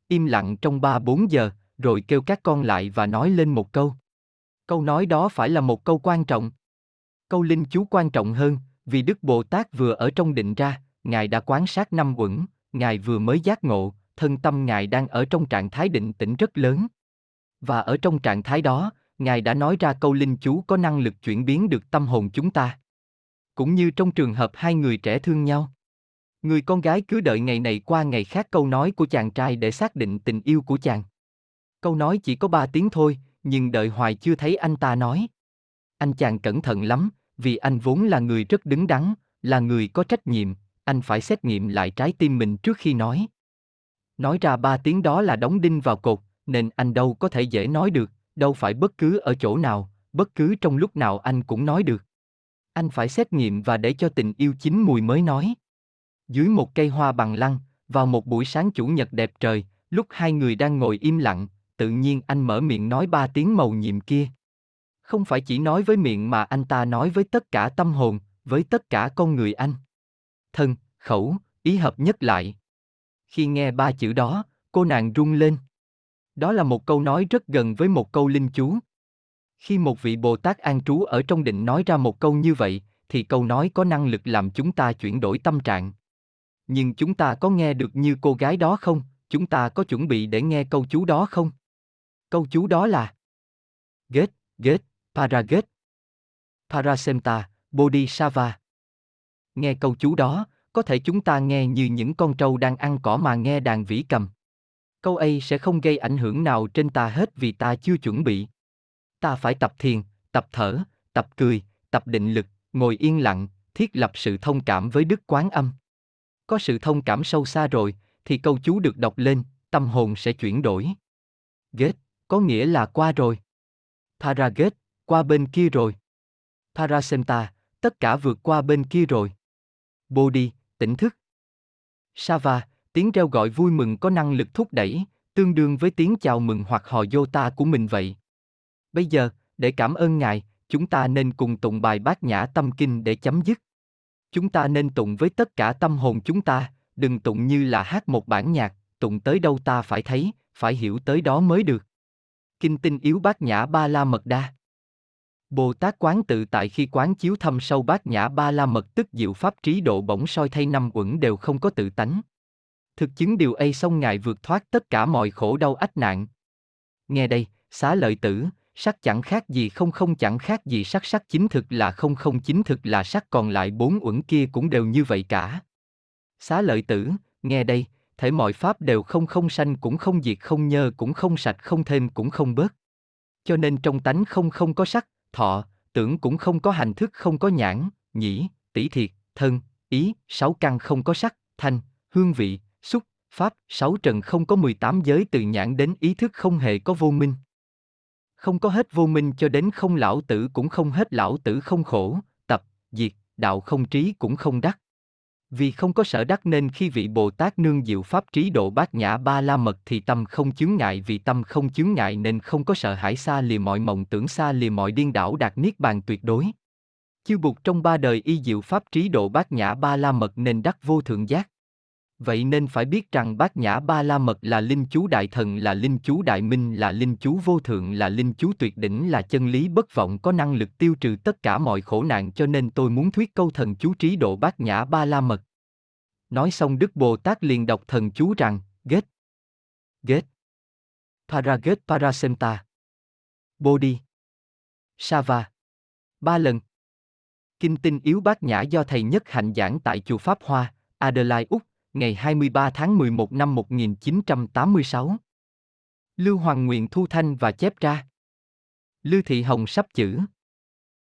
im lặng trong ba bốn giờ, rồi kêu các con lại và nói lên một câu. Câu nói đó phải là một câu quan trọng. Câu linh chú quan trọng hơn, vì Đức Bồ Tát vừa ở trong định ra, Ngài đã quán sát năm uẩn, Ngài vừa mới giác ngộ, thân tâm Ngài đang ở trong trạng thái định tĩnh rất lớn. Và ở trong trạng thái đó, Ngài đã nói ra câu linh chú có năng lực chuyển biến được tâm hồn chúng ta. Cũng như trong trường hợp hai người trẻ thương nhau. Người con gái cứ đợi ngày này qua ngày khác câu nói của chàng trai để xác định tình yêu của chàng. Câu nói chỉ có ba tiếng thôi, nhưng đợi hoài chưa thấy anh ta nói. Anh chàng cẩn thận lắm, vì anh vốn là người rất đứng đắn, là người có trách nhiệm, anh phải xét nghiệm lại trái tim mình trước khi nói. Nói ra ba tiếng đó là đóng đinh vào cột, nên anh đâu có thể dễ nói được, đâu phải bất cứ ở chỗ nào, bất cứ trong lúc nào anh cũng nói được. Anh phải xét nghiệm và để cho tình yêu chín mùi mới nói. Dưới một cây hoa bằng lăng, vào một buổi sáng chủ nhật đẹp trời, lúc hai người đang ngồi im lặng, tự nhiên anh mở miệng nói ba tiếng mầu nhiệm kia. Không phải chỉ nói với miệng mà anh ta nói với tất cả tâm hồn, với tất cả con người anh. Thân, khẩu, ý hợp nhất lại. Khi nghe ba chữ đó, cô nàng run lên. Đó là một câu nói rất gần với một câu linh chú. Khi một vị Bồ Tát an trú ở trong định nói ra một câu như vậy, thì câu nói có năng lực làm chúng ta chuyển đổi tâm trạng. Nhưng chúng ta có nghe được như cô gái đó không? Chúng ta có chuẩn bị để nghe câu chú đó không? Câu chú đó là Get, Get, Paraget, Parasemta, Bodhisattva. Nghe câu chú đó, có thể chúng ta nghe như những con trâu đang ăn cỏ mà nghe đàn vĩ cầm. Câu ấy sẽ không gây ảnh hưởng nào trên ta hết vì ta chưa chuẩn bị. Ta phải tập thiền, tập thở, tập cười, tập định lực, ngồi yên lặng, thiết lập sự thông cảm với Đức Quán Âm. Có sự thông cảm sâu xa rồi, thì câu chú được đọc lên, tâm hồn sẽ chuyển đổi. Get, có nghĩa là qua rồi. Paraget, qua bên kia rồi. Parasemta, tất cả vượt qua bên kia rồi. Bodhi, tỉnh thức. Sava, tiếng reo gọi vui mừng có năng lực thúc đẩy, tương đương với tiếng chào mừng hoặc hò yota của mình vậy. Bây giờ, để cảm ơn Ngài, chúng ta nên cùng tụng bài Bát Nhã Tâm Kinh để chấm dứt. Chúng ta nên tụng với tất cả tâm hồn chúng ta, đừng tụng như là hát một bản nhạc, tụng tới đâu ta phải thấy, phải hiểu tới đó mới được. Kinh Tinh Yếu Bát Nhã Ba La Mật Đa. Bồ Tát quán tự tại khi quán chiếu thâm sâu Bát Nhã Ba La Mật tức diệu pháp trí độ bỗng soi thay năm uẩn đều không có tự tánh. Thực chứng điều ấy xong Ngài vượt thoát tất cả mọi khổ đau ách nạn. Nghe đây, Xá Lợi Tử, sắc chẳng khác gì không không chẳng khác gì sắc sắc chính thực là không không chính thực là sắc còn lại bốn uẩn kia cũng đều như vậy cả. Xá Lợi Tử, nghe đây, thể mọi pháp đều không không sanh cũng không diệt không nhơ cũng không sạch không thêm cũng không bớt. Cho nên trong tánh không không có sắc, thọ, tưởng cũng không có hành thức không có nhãn, nhĩ, tỷ thiệt, thân, ý, sáu căn không có sắc, thanh, hương vị, xúc, pháp, sáu trần không có mười tám giới từ nhãn đến ý thức không hề có vô minh. Không có hết vô minh cho đến không lão tử cũng không hết lão tử không khổ, tập, diệt, đạo không trí cũng không đắc. Vì không có sở đắc nên khi vị Bồ Tát nương diệu pháp trí độ Bát Nhã Ba La Mật thì tâm không chướng ngại vì tâm không chướng ngại nên không có sợ hãi xa lìa mọi mộng tưởng xa lìa mọi điên đảo đạt niết bàn tuyệt đối. Chư Bụt trong ba đời y diệu pháp trí độ Bát Nhã Ba La Mật nên đắc vô thượng giác. Vậy nên phải biết rằng Bát Nhã Ba La Mật là linh chú đại thần là linh chú đại minh là linh chú vô thượng là linh chú tuyệt đỉnh là chân lý bất vọng có năng lực tiêu trừ tất cả mọi khổ nạn cho nên tôi muốn thuyết câu thần chú trí độ Bát Nhã Ba La Mật. Nói xong Đức Bồ Tát liền đọc thần chú rằng, Get, Get, Paraget Parasemta, Bodhi, Sava. Ba lần. Kinh Tinh Yếu Bát Nhã do Thầy Nhất Hạnh giảng tại Chùa Pháp Hoa, Adelaide, Úc, ngày hai mươi ba tháng mười một năm một nghìn chín trăm tám mươi sáu. Lưu Hoàng Nguyện thu thanh và chép ra. Lưu Thị Hồng sắp chữ.